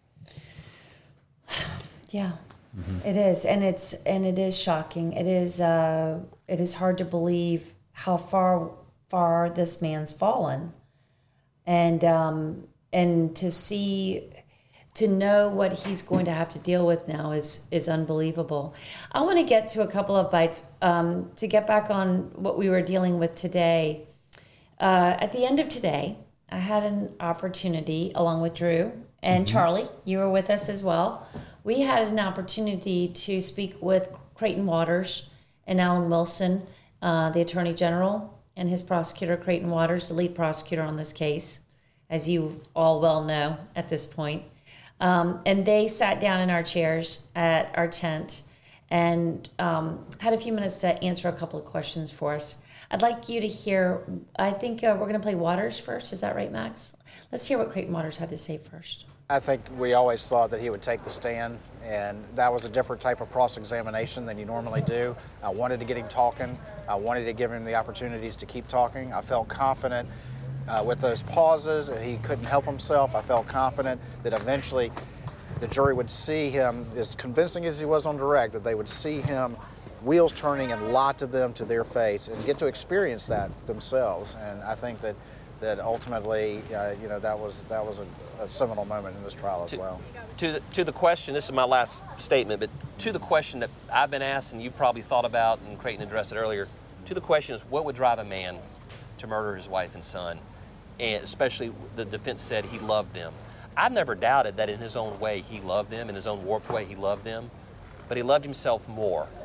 Yeah. Mm-hmm. It is, and it's and it is shocking. It is uh, it is hard to believe how far far this man's fallen, and um, and to see, to know what he's going to have to deal with now is is unbelievable. I want to get to a couple of bites um, to get back on what we were dealing with today. Uh, at the end of today, I had an opportunity, along with Drew and mm-hmm. Charlie. You were with us as well. We had an opportunity to speak with Creighton Waters and Alan Wilson, uh, the Attorney General, and his prosecutor, Creighton Waters, the lead prosecutor on this case, as you all well know at this point. Um, and they sat down in our chairs at our tent and um, had a few minutes to answer a couple of questions for us. I'd like you to hear, I think uh, we're going to play Waters first. Is that right, Max? Let's hear what Creighton Waters had to say first. I think we always thought that he would take the stand, and that was a different type of cross-examination than you normally do. I wanted to get him talking. I wanted to give him the opportunities to keep talking. I felt confident uh, with those pauses, and he couldn't help himself. I felt confident that eventually the jury would see him, as convincing as he was on direct, that they would see him wheels turning and lie to them to their face and get to experience that themselves. And I think that that ultimately, uh, you know, that was that was a, a seminal moment in this trial as to, well. To the, to the question, this is my last statement, but to the question that I've been asked and you probably thought about, and Creighton addressed it earlier, to the question is, what would drive a man to murder his wife and son? And especially the defense said he loved them. I've never doubted that in his own way he loved them, in his own warped way he loved them, but he loved himself more.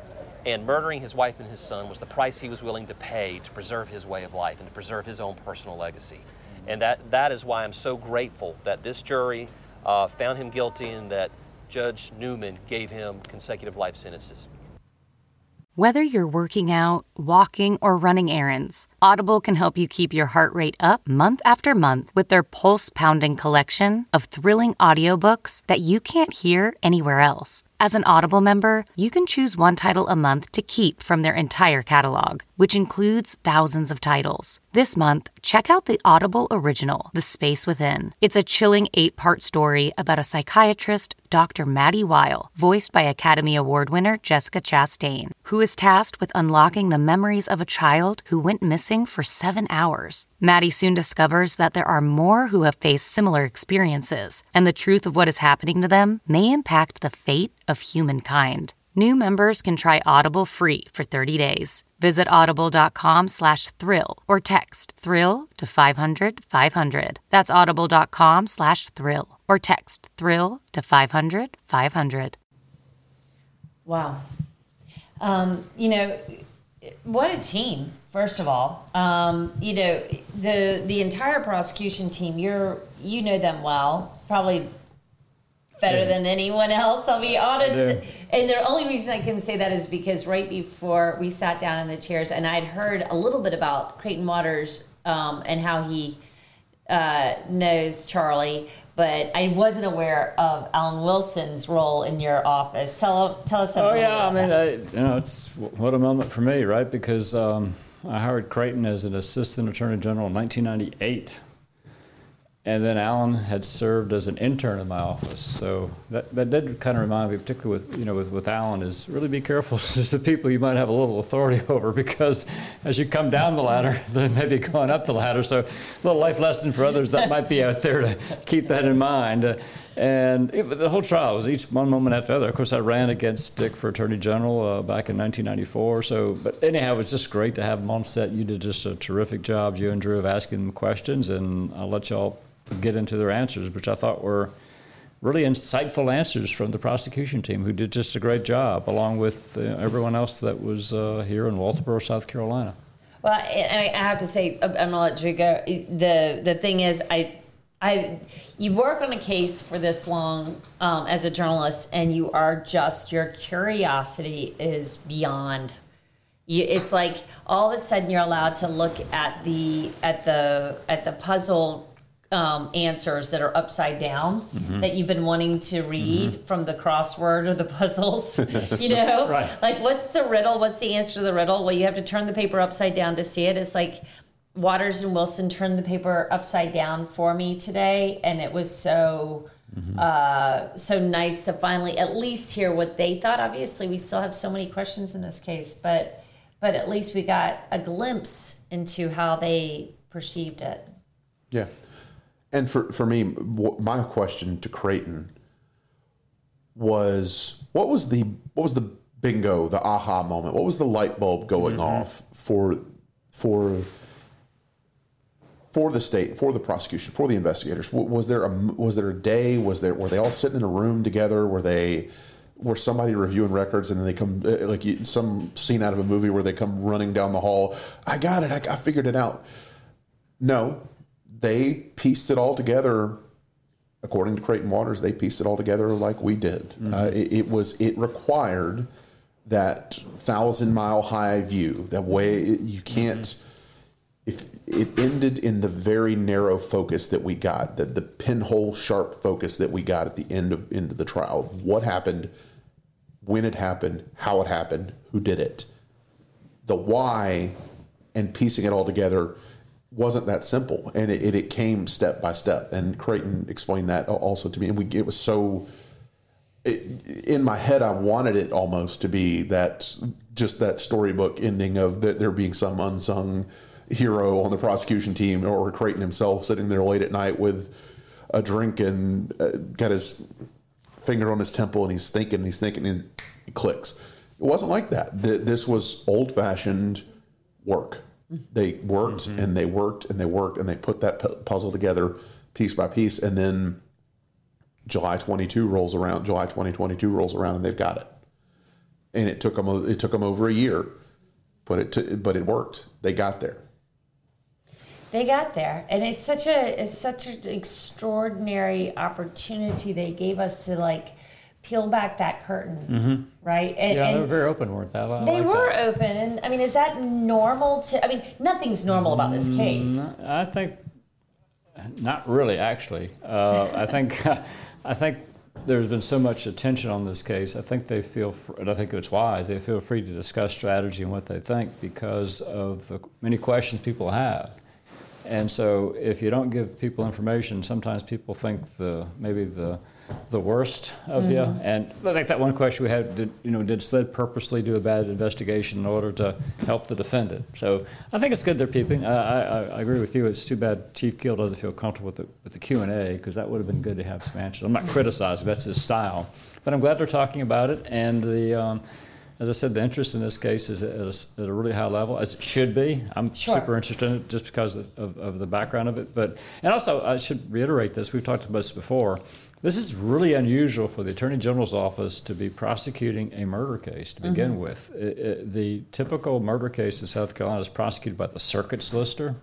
And murdering his wife and his son was the price he was willing to pay to preserve his way of life and to preserve his own personal legacy. And that, that is why I'm so grateful that this jury uh, found him guilty and that Judge Newman gave him consecutive life sentences. Whether you're working out, walking, or running errands, Audible can help you keep your heart rate up month after month with their pulse-pounding collection of thrilling audiobooks that you can't hear anywhere else. As an Audible member, you can choose one title a month to keep from their entire catalog, which includes thousands of titles. This month, check out the Audible original, The Space Within. It's a chilling eight-part story about a psychiatrist, Doctor Maddie Weil, voiced by Academy Award winner Jessica Chastain, who is tasked with unlocking the memories of a child who went missing for seven hours. Maddie soon discovers that there are more who have faced similar experiences, and the truth of what is happening to them may impact the fate of humankind. New members can try Audible free for thirty days. Visit audible.com slash thrill or text thrill to five hundred five hundred. That's audible.com slash thrill or text thrill to five hundred five hundred. Wow. Um, you know, what a team, first of all. Um, you know, the the entire prosecution team, you're you know them well, probably better yeah. than anyone else, I'll be honest. And the only reason I can say that is because right before we sat down in the chairs, and I'd heard a little bit about Creighton Waters um, and how he uh, knows Charlie, but I wasn't aware of Alan Wilson's role in your office. Tell tell us something. Oh yeah, about I mean, that. I, you know, it's what a moment for me, right? Because um, I hired Creighton as an assistant attorney general in nineteen ninety-eight. And then Alan had served as an intern in my office. So that, that did kind of remind me, particularly with, you know, with, with Alan, is really be careful with the people you might have a little authority over, because as you come down the ladder, they may be going up the ladder. So a little life lesson for others that might be out there to keep that in mind. Uh, and it, the whole trial was each one moment after the other. Of course, I ran against Dick for Attorney General uh, back in nineteen ninety-four. So, but anyhow, it was just great to have him on set. You did just a terrific job, you and Drew, of asking them questions, and I'll let y'all get into their answers, which I thought were really insightful answers from the prosecution team, who did just a great job, along with uh, everyone else that was uh, here in Walterboro, South Carolina. Well, and I have to say, I'm gonna let Drew go. The the thing is, I, I, you work on a case for this long um, as a journalist, and you are just your curiosity is beyond. You, it's like all of a sudden you're allowed to look at the at the at the puzzle. Um, answers that are upside down mm-hmm. that you've been wanting to read mm-hmm. from the crossword or the puzzles, you know, right. Like what's the riddle? What's the answer to the riddle? Well, you have to turn the paper upside down to see it. It's like Waters and Wilson turned the paper upside down for me today. And it was so, mm-hmm. uh, so nice to finally at least hear what they thought. Obviously we still have so many questions in this case, but, but at least we got a glimpse into how they perceived it. Yeah. And for, for me, my question to Creighton was, what was the what was the bingo, the aha moment? What was the light bulb going mm-hmm. off for for for the state, for the prosecution, for the investigators? Was there a was there a day? Was there were they all sitting in a room together? Were they were somebody reviewing records and then they come like some scene out of a movie where they come running down the hall? I got it. I, I figured it out. No. They pieced it all together, according to Creighton Waters. They pieced it all together like we did. Mm-hmm. Uh, it, it was it required that thousand mile high view. That way, it, you can't. Mm-hmm. If it ended in the very narrow focus that we got, the the pinhole sharp focus that we got at the end of end of the trial. What happened? When it happened? How it happened? Who did it? The why, and piecing it all together wasn't that simple, and it, it, it came step by step. And Creighton explained that also to me, and we it was so. It, in my head, I wanted it almost to be that just that storybook ending of that there being some unsung hero on the prosecution team, or Creighton himself sitting there late at night with a drink and uh, got his finger on his temple, and he's thinking, he's thinking, and it clicks. It wasn't like that. This was old-fashioned work. They worked mm-hmm. and they worked and they worked and they put that pu- puzzle together piece by piece, and then July twenty-two rolls around, July twenty twenty-two rolls around, and they've got it. and it took them it took them over a year, but it t- but it worked. They got there. They got there, and it's such a it's such an extraordinary opportunity they gave us to like peel back that curtain, mm-hmm. right? And, yeah, and they were very open, weren't they? I they like were that. open, and I mean, is that normal to? I mean, nothing's normal about this case. Mm, I think not really. Actually, uh, I think I think there's been so much attention on this case. I think they feel, fr- and I think it's wise. They feel free to discuss strategy and what they think because of the many questions people have. And so if you don't give people information, sometimes people think the maybe the the worst of mm-hmm. you. And like that one question we had, did, you know, did SLED purposely do a bad investigation in order to help the defendant? So I think it's good they're peeping. I, I, I agree with you. It's too bad Chief Keel doesn't feel comfortable with the, with the Q and A because that would have been good to have some answers. I'm not criticizing, that's his style. But I'm glad they're talking about it. And the um, as I said, the interest in this case is at a, at a really high level, as it should be. I'm sure. super interested in it just because of, of, of the background of it. But and also, I should reiterate this. We've talked about this before. This is really unusual for the Attorney General's office to be prosecuting a murder case to begin mm-hmm. with. It, it, the typical murder case in South Carolina is prosecuted by the circuit solicitor,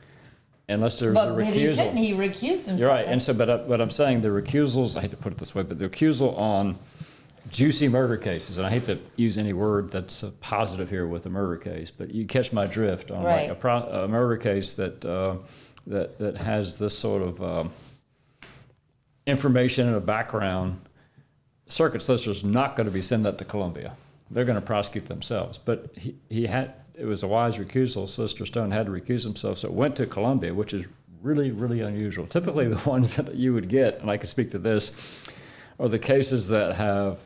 unless there's but a maybe he recusal. couldn't. He recused himself. You're right. And so, but, I, but I'm saying the recusals, I hate to put it this way, but the recusal on juicy murder cases, and I hate to use any word that's a positive here with a murder case, but you catch my drift on right. like a, pro, a murder case that uh, that that has this sort of um, information and a background. Circuit solicitor is not going to be sending that to Columbia. They're going to prosecute themselves. But he, he had it was a wise recusal. Solicitor Stone had to recuse himself, so it went to Columbia, which is really really unusual. Typically, the ones that you would get, and I can speak to this, are the cases that have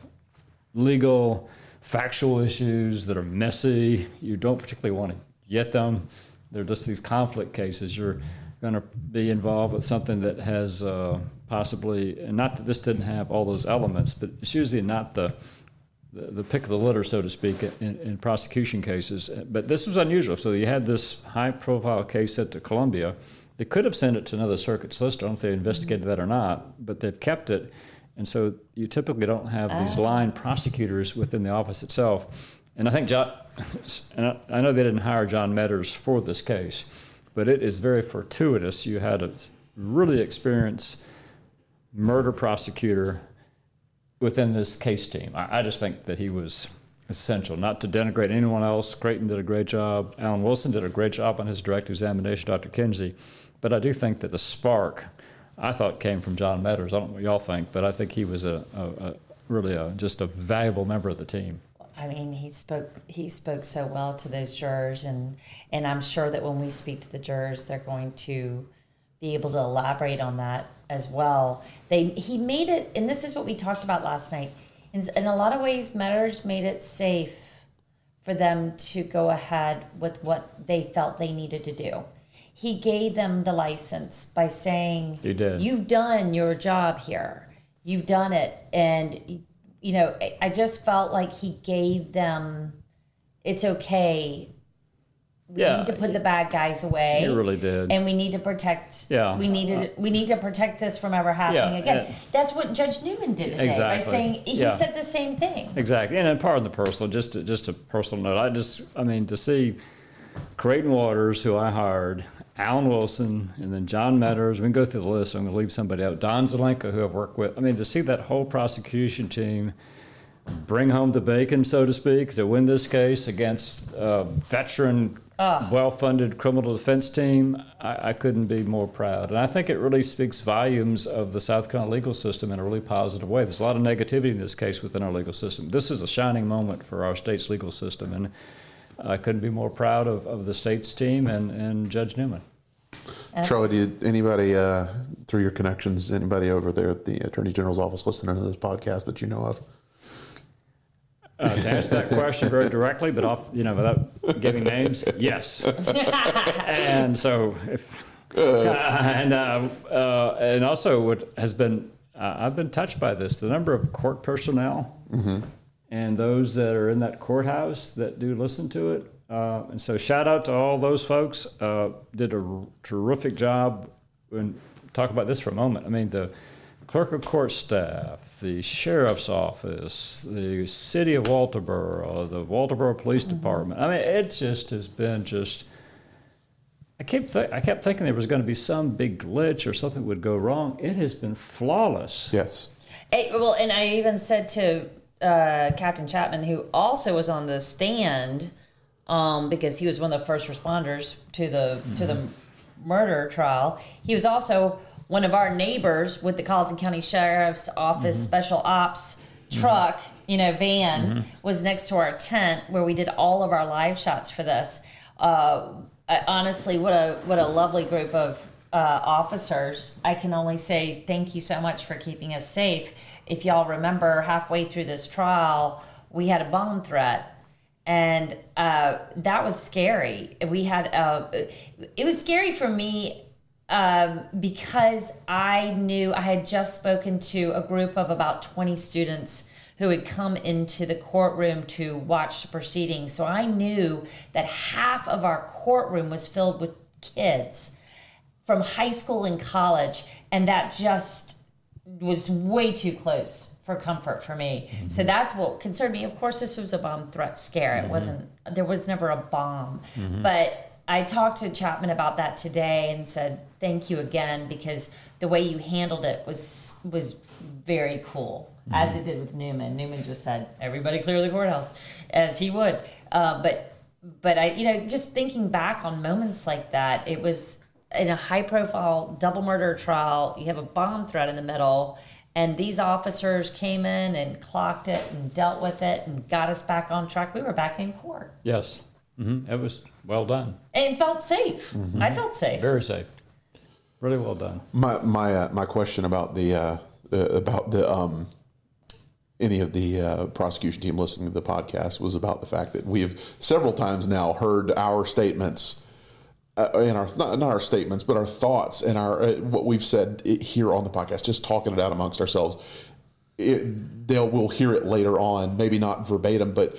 legal, factual issues that are messy. You don't particularly want to get them. They're just these conflict cases. You're going to be involved with something that has uh, possibly, and not that this didn't have all those elements, but it's usually not the the, the pick of the litter, so to speak, in, in prosecution cases. But this was unusual. So you had this high-profile case sent to Columbia. They could have sent it to another circuit solicitor. I don't know if they investigated that or not, but they've kept it. And so you typically don't have these oh. line prosecutors within the office itself. And I think John, and I, I know they didn't hire John Metters for this case, but it is very fortuitous. You had a really experienced murder prosecutor within this case team. I, I just think that he was essential, not to denigrate anyone else. Creighton did a great job. Alan Wilson did a great job on his direct examination, Doctor Kinsey. But I do think that the spark, I thought, came from John Metters. I don't know what y'all think, but I think he was a, a, a really a, just a valuable member of the team. I mean, he spoke he spoke so well to those jurors, and, and I'm sure that when we speak to the jurors, they're going to be able to elaborate on that as well. They he made it, and this is what we talked about last night. In, in a lot of ways, Metters made it safe for them to go ahead with what they felt they needed to do. He gave them the license by saying, he did. You've done your job here. You've done it. And, you know, I just felt like he gave them, it's okay. We yeah, need to put the bad guys away. He really did. And we need to protect, yeah. we need to, we need to protect this from ever happening yeah, again. and, That's what Judge Newman did today exactly. by saying, he yeah. said the same thing. Exactly. And, and pardon the personal, just to, just a personal note, I just, I mean, to see Creighton Waters, who I hired, Alan Wilson, and then John Metters. We can go through the list. I'm going to leave somebody out. Don Zelenka, who I've worked with. I mean, to see that whole prosecution team bring home the bacon, so to speak, to win this case against a veteran, uh. well-funded criminal defense team, I, I couldn't be more proud. And I think it really speaks volumes of the South Carolina legal system in a really positive way. There's a lot of negativity in this case within our legal system. This is a shining moment for our state's legal system, and I couldn't be more proud of, of the state's team and, and Judge Newman. Charlie, did anybody, uh, through your connections, anybody over there at the Attorney General's office listening to this podcast that you know of? Uh, to answer that question very directly, but off, you know, without giving names, yes. And so, if uh, and uh, uh, and also, what has been, uh, I've been touched by this. The number of court personnel. Mm-hmm. And those that are in that courthouse that do listen to it. Uh, and so shout out to all those folks. Uh, did a r- terrific job. And talk about this for a moment. I mean, the clerk of court staff, the sheriff's office, the city of Walterboro, the Walterboro Police Mm-hmm. Department. I mean, it just has been just. I kept th- I kept thinking there was going to be some big glitch or something would go wrong. It has been flawless. Yes. It, well, and I even said to uh, Captain Chapman, who also was on the stand, um, because he was one of the first responders to the mm-hmm. to the murder trial. He was also one of our neighbors with the Colleton County Sheriff's Office mm-hmm. Special Ops truck, mm-hmm. you know, van mm-hmm. was next to our tent where we did all of our live shots for this. Uh, honestly, what a what a lovely group of uh, officers. I can only say thank you so much for keeping us safe. If y'all remember, halfway through this trial, we had a bomb threat, and uh, that was scary. We had uh, it was scary for me um, because I knew I had just spoken to a group of about twenty students who had come into the courtroom to watch the proceedings. So I knew that half of our courtroom was filled with kids from high school and college, and that just was way too close for comfort for me. Mm-hmm. So that's what concerned me. Of course, this was a bomb threat scare. It mm-hmm. wasn't, there was never a bomb. Mm-hmm. But I talked to Chapman about that today and said, thank you again, because the way you handled it was was very cool. Mm-hmm. As it did with Newman. Newman just said, everybody clear the courthouse, as he would. Uh, but, but I, you know, just thinking back on moments like that, it was in a high-profile double murder trial. You have a bomb threat in the middle, and these officers came in and clocked it and dealt with it and got us back on track. We were back in court. Yes. Mm-hmm. It was well done. And felt safe. Mm-hmm. I felt safe. Very safe. Really well done. My my uh, my question about the uh, uh, about the um, any of the uh, prosecution team listening to the podcast was about the fact that we have several times now heard our statements, uh, in our not, not our statements, but our thoughts and our uh, what we've said here on the podcast, just talking it out amongst ourselves. It, they'll we'll hear it later on, maybe not verbatim, but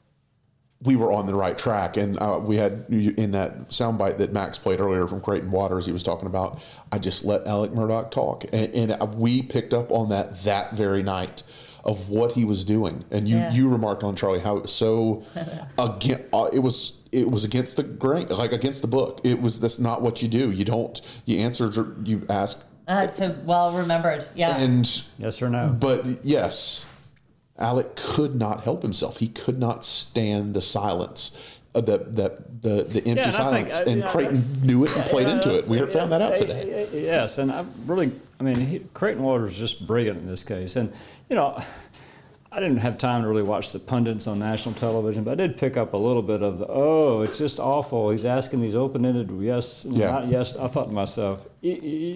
we were on the right track. And uh, we had in that soundbite that Max played earlier from Creighton Waters, he was talking about, I just let Alec Murdaugh talk. And, and we picked up on that that very night of what he was doing. And you, yeah. you remarked on, Charlie, how it was so, again, uh, it was it was against the grain, like against the book. It was, that's not what you do. You don't, you answer, you ask. Uh, it's a well remembered, yeah. And yes or no. But yes. Alec could not help himself. He could not stand the silence, uh, the, the the the empty yeah, and silence. Think, uh, and yeah, Creighton knew it and yeah, played yeah, into it. We yeah, found that out today. Yes, and I really, I mean, he, Creighton Waters is just brilliant in this case. And you know, I didn't have time to really watch the pundits on national television, but I did pick up a little bit of the, oh, it's just awful. He's asking these open-ended yes, yeah. not yes. I thought to myself, I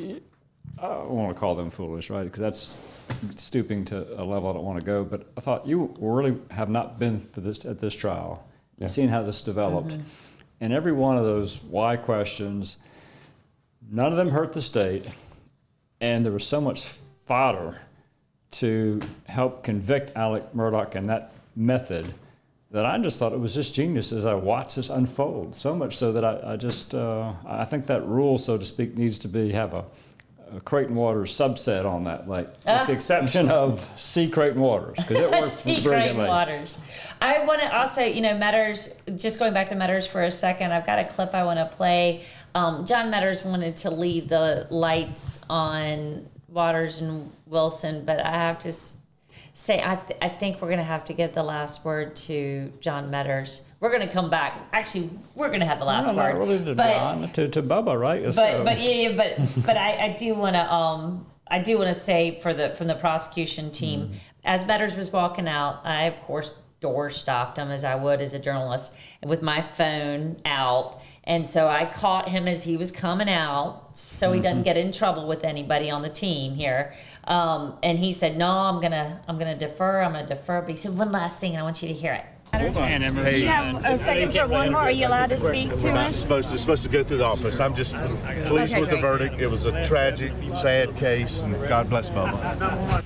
don't want to call them foolish, right? Because that's stooping to a level I don't want to go, but I thought you really have not been for this at this trial, yeah. seen how this developed, mm-hmm. and every one of those why questions, none of them hurt the state, and there was so much fodder to help convict Alec Murdaugh in that method that I just thought it was just genius as I watched this unfold. So much so that I, I just uh, I think that rule, so to speak, needs to be have a A Creighton Waters subset on that, like uh, with the exception of C. Creighton Waters, because it worked C. Creighton Waters. I want to also, you know, Metters, just going back to Metters for a second, I've got a clip I want to play. Um, John Metters wanted to leave the lights on Waters and Wilson, but I have to say, I, th- I think we're going to have to give the last word to John Metters. We're going to come back. Actually, we're going to have the last no, no, word. Really to, but, John, to to Bubba, right? Let's but go. but yeah, yeah but but I, I do want to um I do want to say for the from the prosecution team, mm. as Metters was walking out, I of course door stopped him as I would as a journalist, and with my phone out, and so I caught him as he was coming out, so he mm-hmm. doesn't get in trouble with anybody on the team here. Um, and he said, "No, I'm gonna I'm gonna defer. I'm gonna defer." But he said one last thing, and I want you to hear it. Hold on. Hey, you have a second for one more. Are you allowed to speak to We're not us? supposed to, it's supposed to go through the office. I'm just pleased Okay, with great. the verdict. It was a tragic, sad case, and God bless Bubba.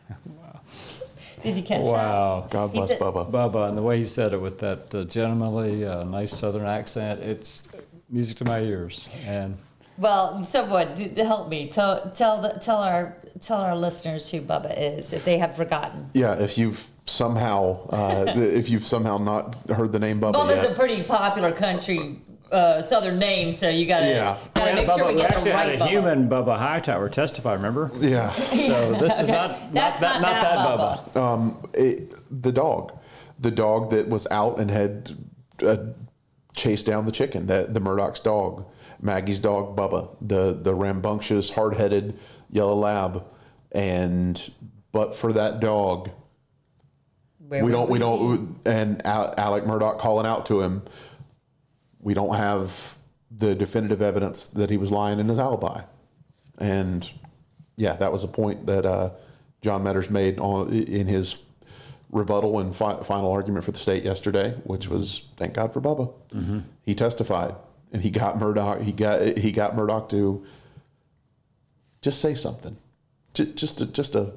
Did you catch that? Wow. God He bless said- Bubba. Bubba, and the way he said it with that uh, gentlemanly, uh, nice Southern accent, it's music to my ears. And Well, someone d- help me. Tell tell the, tell our tell our listeners who Bubba is if they have forgotten. Yeah, if you've somehow uh, if you've somehow not heard the name Bubba Bubba's yet. a pretty popular country uh, southern name, so you gotta Yeah. gotta Yeah, make Bubba, sure we we get actually the right had a Bubba. human Bubba Hightower testify, remember? Yeah. So this is not, not, That's that, not not that that Bubba. Um, it, the dog, the dog that was out and had uh, chased down the chicken, that the Murdoch's dog, Maggie's dog, Bubba, the the rambunctious, hard-headed yellow lab, and but for that dog, Where we would don't we we don't and Al- Alec Murdoch calling out to him, we don't have the definitive evidence that he was lying in his alibi, and yeah, that was a point that uh, John Metters made on in his rebuttal and fi- final argument for the state yesterday, which was thank God for Bubba. Mm-hmm. He testified, and he got Murdoch. He got he got Murdoch to just say something, just just a, just a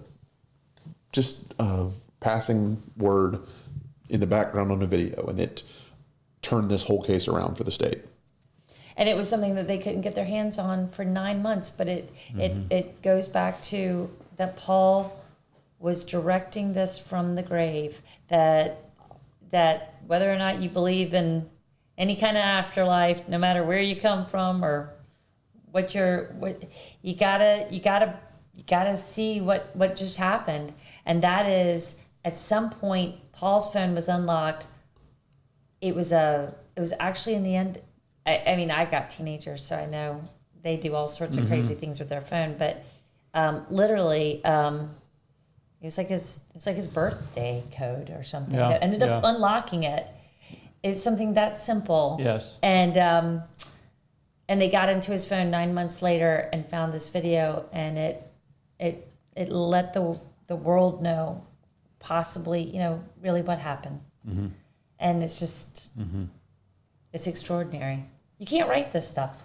just a passing word in the background on the video, and it turned this whole case around for the state. And it was something that they couldn't get their hands on for nine months. But it mm-hmm. it it goes back to that Paul was directing this from the grave. That that whether or not you believe in any kind of afterlife, no matter where you come from or what you're, what you gotta you gotta you gotta see what what just happened. And that is, at some point, Paul's phone was unlocked. It was a it was actually in the end. I, I mean, I've got teenagers, so I know they do all sorts of Mm-hmm. crazy things with their phone. But um, literally, um, it was like his it was like his birthday code or something Yeah, that ended up yeah. unlocking it. It's something that simple. Yes. And um, and they got into his phone nine months later and found this video, and it it it let the the world know possibly, you know, really what happened. Mm-hmm. And it's just Mm-hmm. it's extraordinary. You can't write this stuff.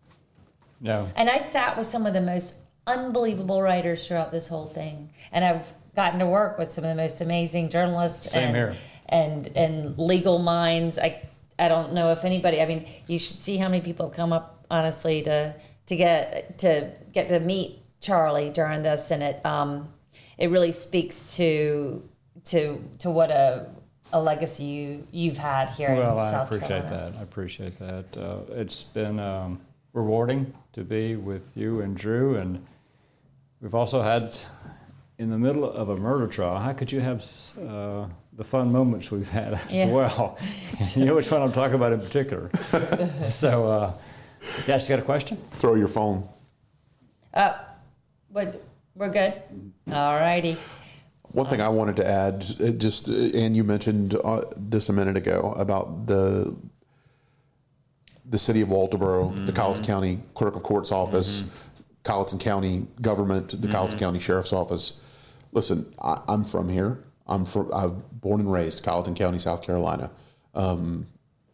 No. And I sat with some of the most unbelievable writers throughout this whole thing, and I've gotten to work with some of the most amazing journalists. Same and, here. And and legal minds. I I don't know if anybody. I mean, you should see how many people have come up, honestly, to to get to get to meet Charlie during this, and it um it really speaks to to to what a a legacy you you've had here Well, in I South appreciate Carolina. that. I appreciate that. Uh, it's been um, rewarding to be with you and Drew, and we've also had, in the middle of a murder trial, how could you have uh, the fun moments we've had as Yeah. well? You know which one I'm talking about in particular. So, uh, yeah, you got a question? Throw your phone. Uh, what we're good. All righty. One thing I wanted to add, uh, just uh, and you mentioned uh, this a minute ago about the the city of Walterboro, mm-hmm. the Colleton County Clerk of Court's office, mm-hmm. Colleton County government, the mm-hmm. Colleton County Sheriff's office. Listen, I, I'm from here. I'm from. I'm born and raised Colleton County, South Carolina. Um,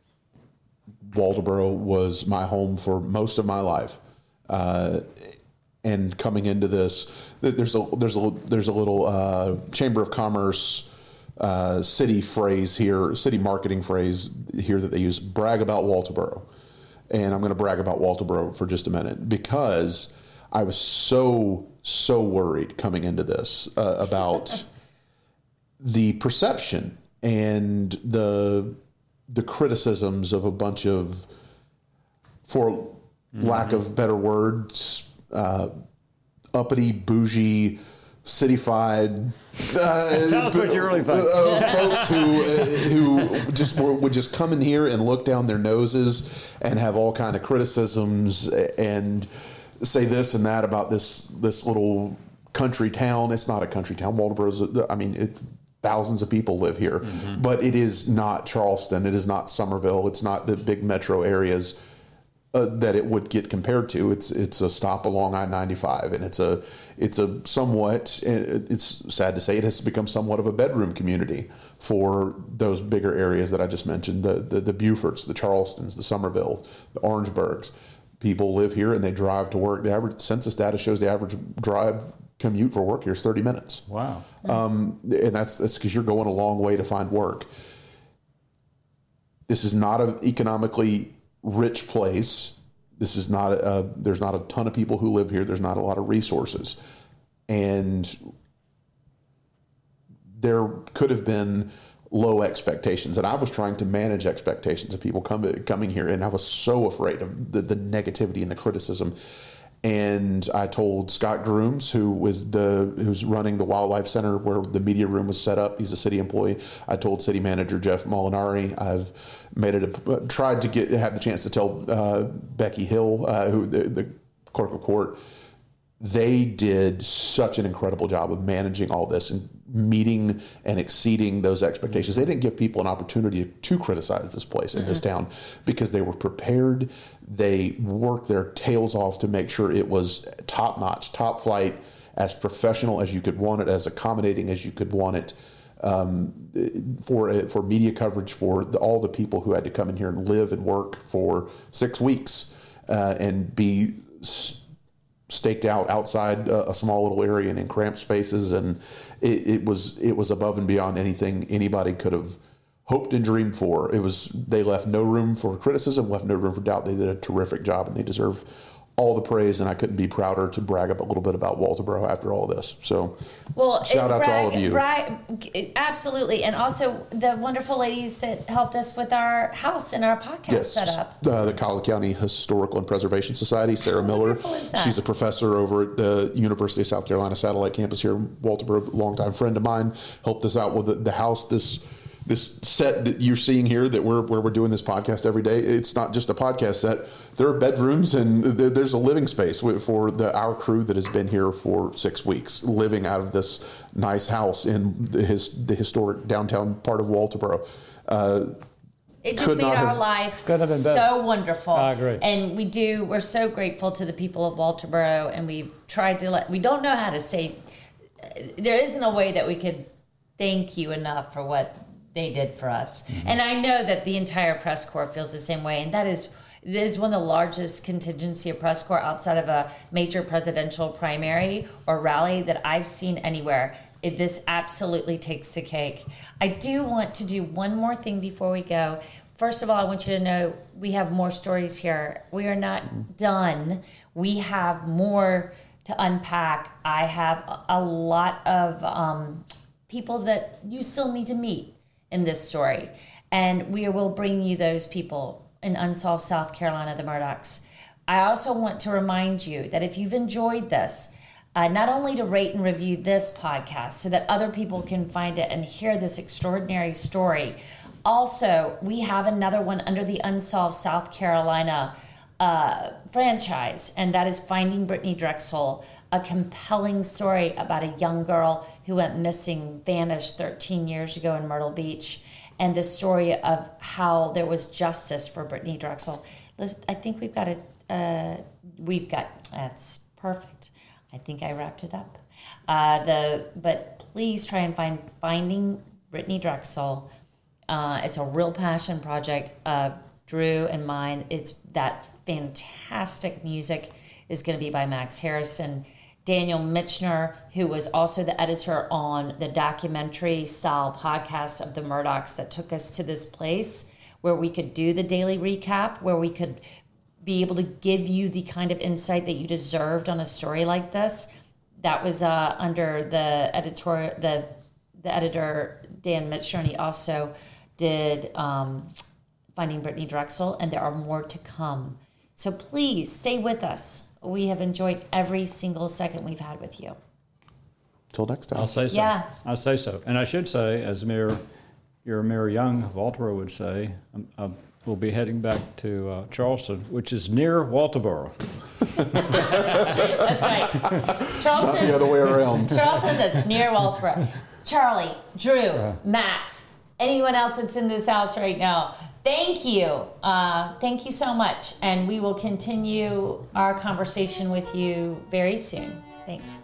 Walterboro was my home for most of my life. Uh, And coming into this, there's a there's a there's a little uh, Chamber of Commerce uh, city phrase here, city marketing phrase here that they use: brag about Walterboro. And I'm going to brag about Walterboro for just a minute, because I was so so worried coming into this uh, about the perception and the the criticisms of a bunch of, for mm-hmm. lack of better words, Uh, uppity, bougie, cityfied uh, Tell us what you really think. uh, folks who uh, who just were, would just come in here and look down their noses and have all kind of criticisms and say this and that about this this little country town. It's not a country town. Walterboro's, I mean, it, thousands of people live here, mm-hmm. but it is not Charleston. It is not Somerville. It's not the big metro areas Uh, that it would get compared to. It's it's a stop along I ninety-five, and it's a it's a somewhat, it's sad to say, it has become somewhat of a bedroom community for those bigger areas that I just mentioned, the the, the Beauforts, the Charlestons, the Somerville, the Orangeburgs. People live here and they drive to work. The average census data shows the average drive commute for work here is thirty minutes. Wow. Um, and that's that's because you're going a long way to find work. This is not an economically rich place. This is not a, there's not a ton of people who live here. There's not a lot of resources. And there could have been low expectations. And I was trying to manage expectations of people coming coming here. And I was so afraid of the, the negativity and the criticism. And I told Scott Grooms, who was the who's running the Wildlife Center where the media room was set up. He's a city employee. I told City Manager Jeff Molinari. I've made it a, tried to get have the chance to tell uh, Becky Hill, uh, who the, the clerk of court. They did such an incredible job of managing all this and meeting and exceeding those expectations. They didn't give people an opportunity to, to criticize this place in mm-hmm. this town because they were prepared. They worked their tails off to make sure it was top notch, top flight, as professional as you could want it, as accommodating as you could want it, um, for for media coverage for the, all the people who had to come in here and live and work for six weeks uh, and be staked out outside a, a small little area and in cramped spaces, and it, it was it was above and beyond anything anybody could have hoped and dreamed for. It was they left no room for criticism, left no room for doubt. They did a terrific job, and they deserve all the praise. And I couldn't be prouder to brag up a little bit about Walterboro after all this. So, well, shout out brag, to all of you. Brag, absolutely, and also the wonderful ladies that helped us with our house and our podcast yes, setup. Uh, the Colleton County Historical and Preservation Society, Sarah How Miller. is that? She's a professor over at the University of South Carolina Satellite Campus here in Walterboro. Longtime friend of mine, helped us out with the, the house. This this set that you're seeing here, that we're where we're doing this podcast every day. It's not just a podcast set. There are bedrooms and there, there's a living space for the our crew that has been here for six weeks, living out of this nice house in the, his, the historic downtown part of Walterboro. Uh, It just made our have, life so wonderful. I agree. And we do, we're so grateful to the people of Walterboro, and we've tried to let, we don't know how to say, there isn't a way that we could thank you enough for what they did for us. Mm-hmm. And I know that the entire press corps feels the same way, and that is, this is one of the largest contingency of press corps outside of a major presidential primary or rally that I've seen anywhere. It, this absolutely takes the cake. I do want to do one more thing before we go. First of all, I want you to know we have more stories here. We are not done. We have more to unpack. I have a, a lot of um, people that you still need to meet in this story. And we will bring you those people in Unsolved South Carolina, the Murdaughs. I also want to remind you that if you've enjoyed this, Uh, not only to rate and review this podcast so that other people can find it and hear this extraordinary story. Also, we have another one under the Unsolved South Carolina uh, franchise, and that is Finding Brittany Drexel, a compelling story about a young girl who went missing, vanished thirteen years ago in Myrtle Beach, and the story of how there was justice for Brittany Drexel. I think we've got it. Uh, we've got, that's perfect. I think I wrapped it up. Uh, the but please try and find Finding Brittany Drexel. Uh, it's a real passion project of Drew and mine. It's that fantastic music is going to be by Max Harrison. Daniel Michener, who was also the editor on the documentary style podcast of the Murdaughs that took us to this place where we could do the daily recap, where we could be able to give you the kind of insight that you deserved on a story like this. That was uh, under the editor, the the editor Dan Michener, and he also did um, Finding Brittany Drexel, and there are more to come. So please stay with us. We have enjoyed every single second we've had with you. Till next time. I'll say so. Yeah. I'll say so. And I should say, as Mayor, your Mayor Young of Walterboro would say, I'm, I'm we'll be heading back to uh, Charleston, which is near Walterboro. That's right. Charleston. Not the other way around. Charleston, that's near Walterboro. Charlie, Drew, uh, Max, anyone else that's in this house right now, thank you. Uh, thank you so much. And we will continue our conversation with you very soon. Thanks.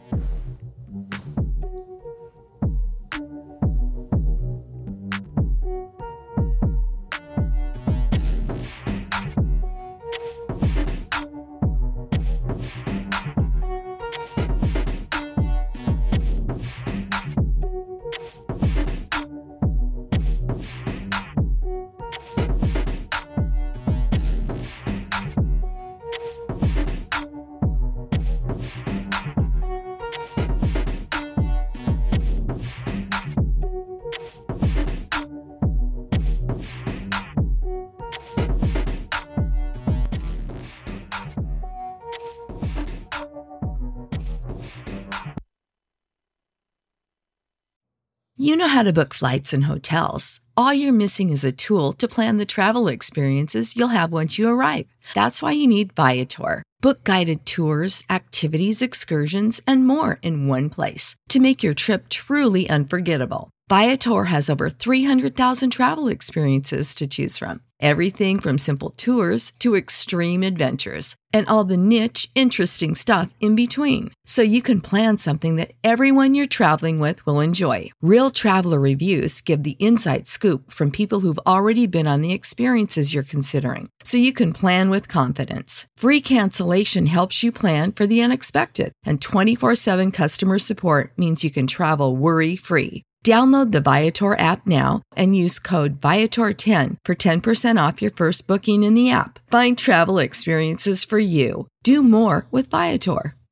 You know how to book flights and hotels. All you're missing is a tool to plan the travel experiences you'll have once you arrive. That's why you need Viator. Book guided tours, activities, excursions, and more in one place to make your trip truly unforgettable. Viator has over three hundred thousand travel experiences to choose from. Everything from simple tours to extreme adventures and all the niche, interesting stuff in between. So you can plan something that everyone you're traveling with will enjoy. Real traveler reviews give the inside scoop from people who've already been on the experiences you're considering. So you can plan with confidence. Free cancellation helps you plan for the unexpected. And twenty-four seven customer support means you can travel worry-free. Download the Viator app now and use code Viator ten for ten percent off your first booking in the app. Find travel experiences for you. Do more with Viator.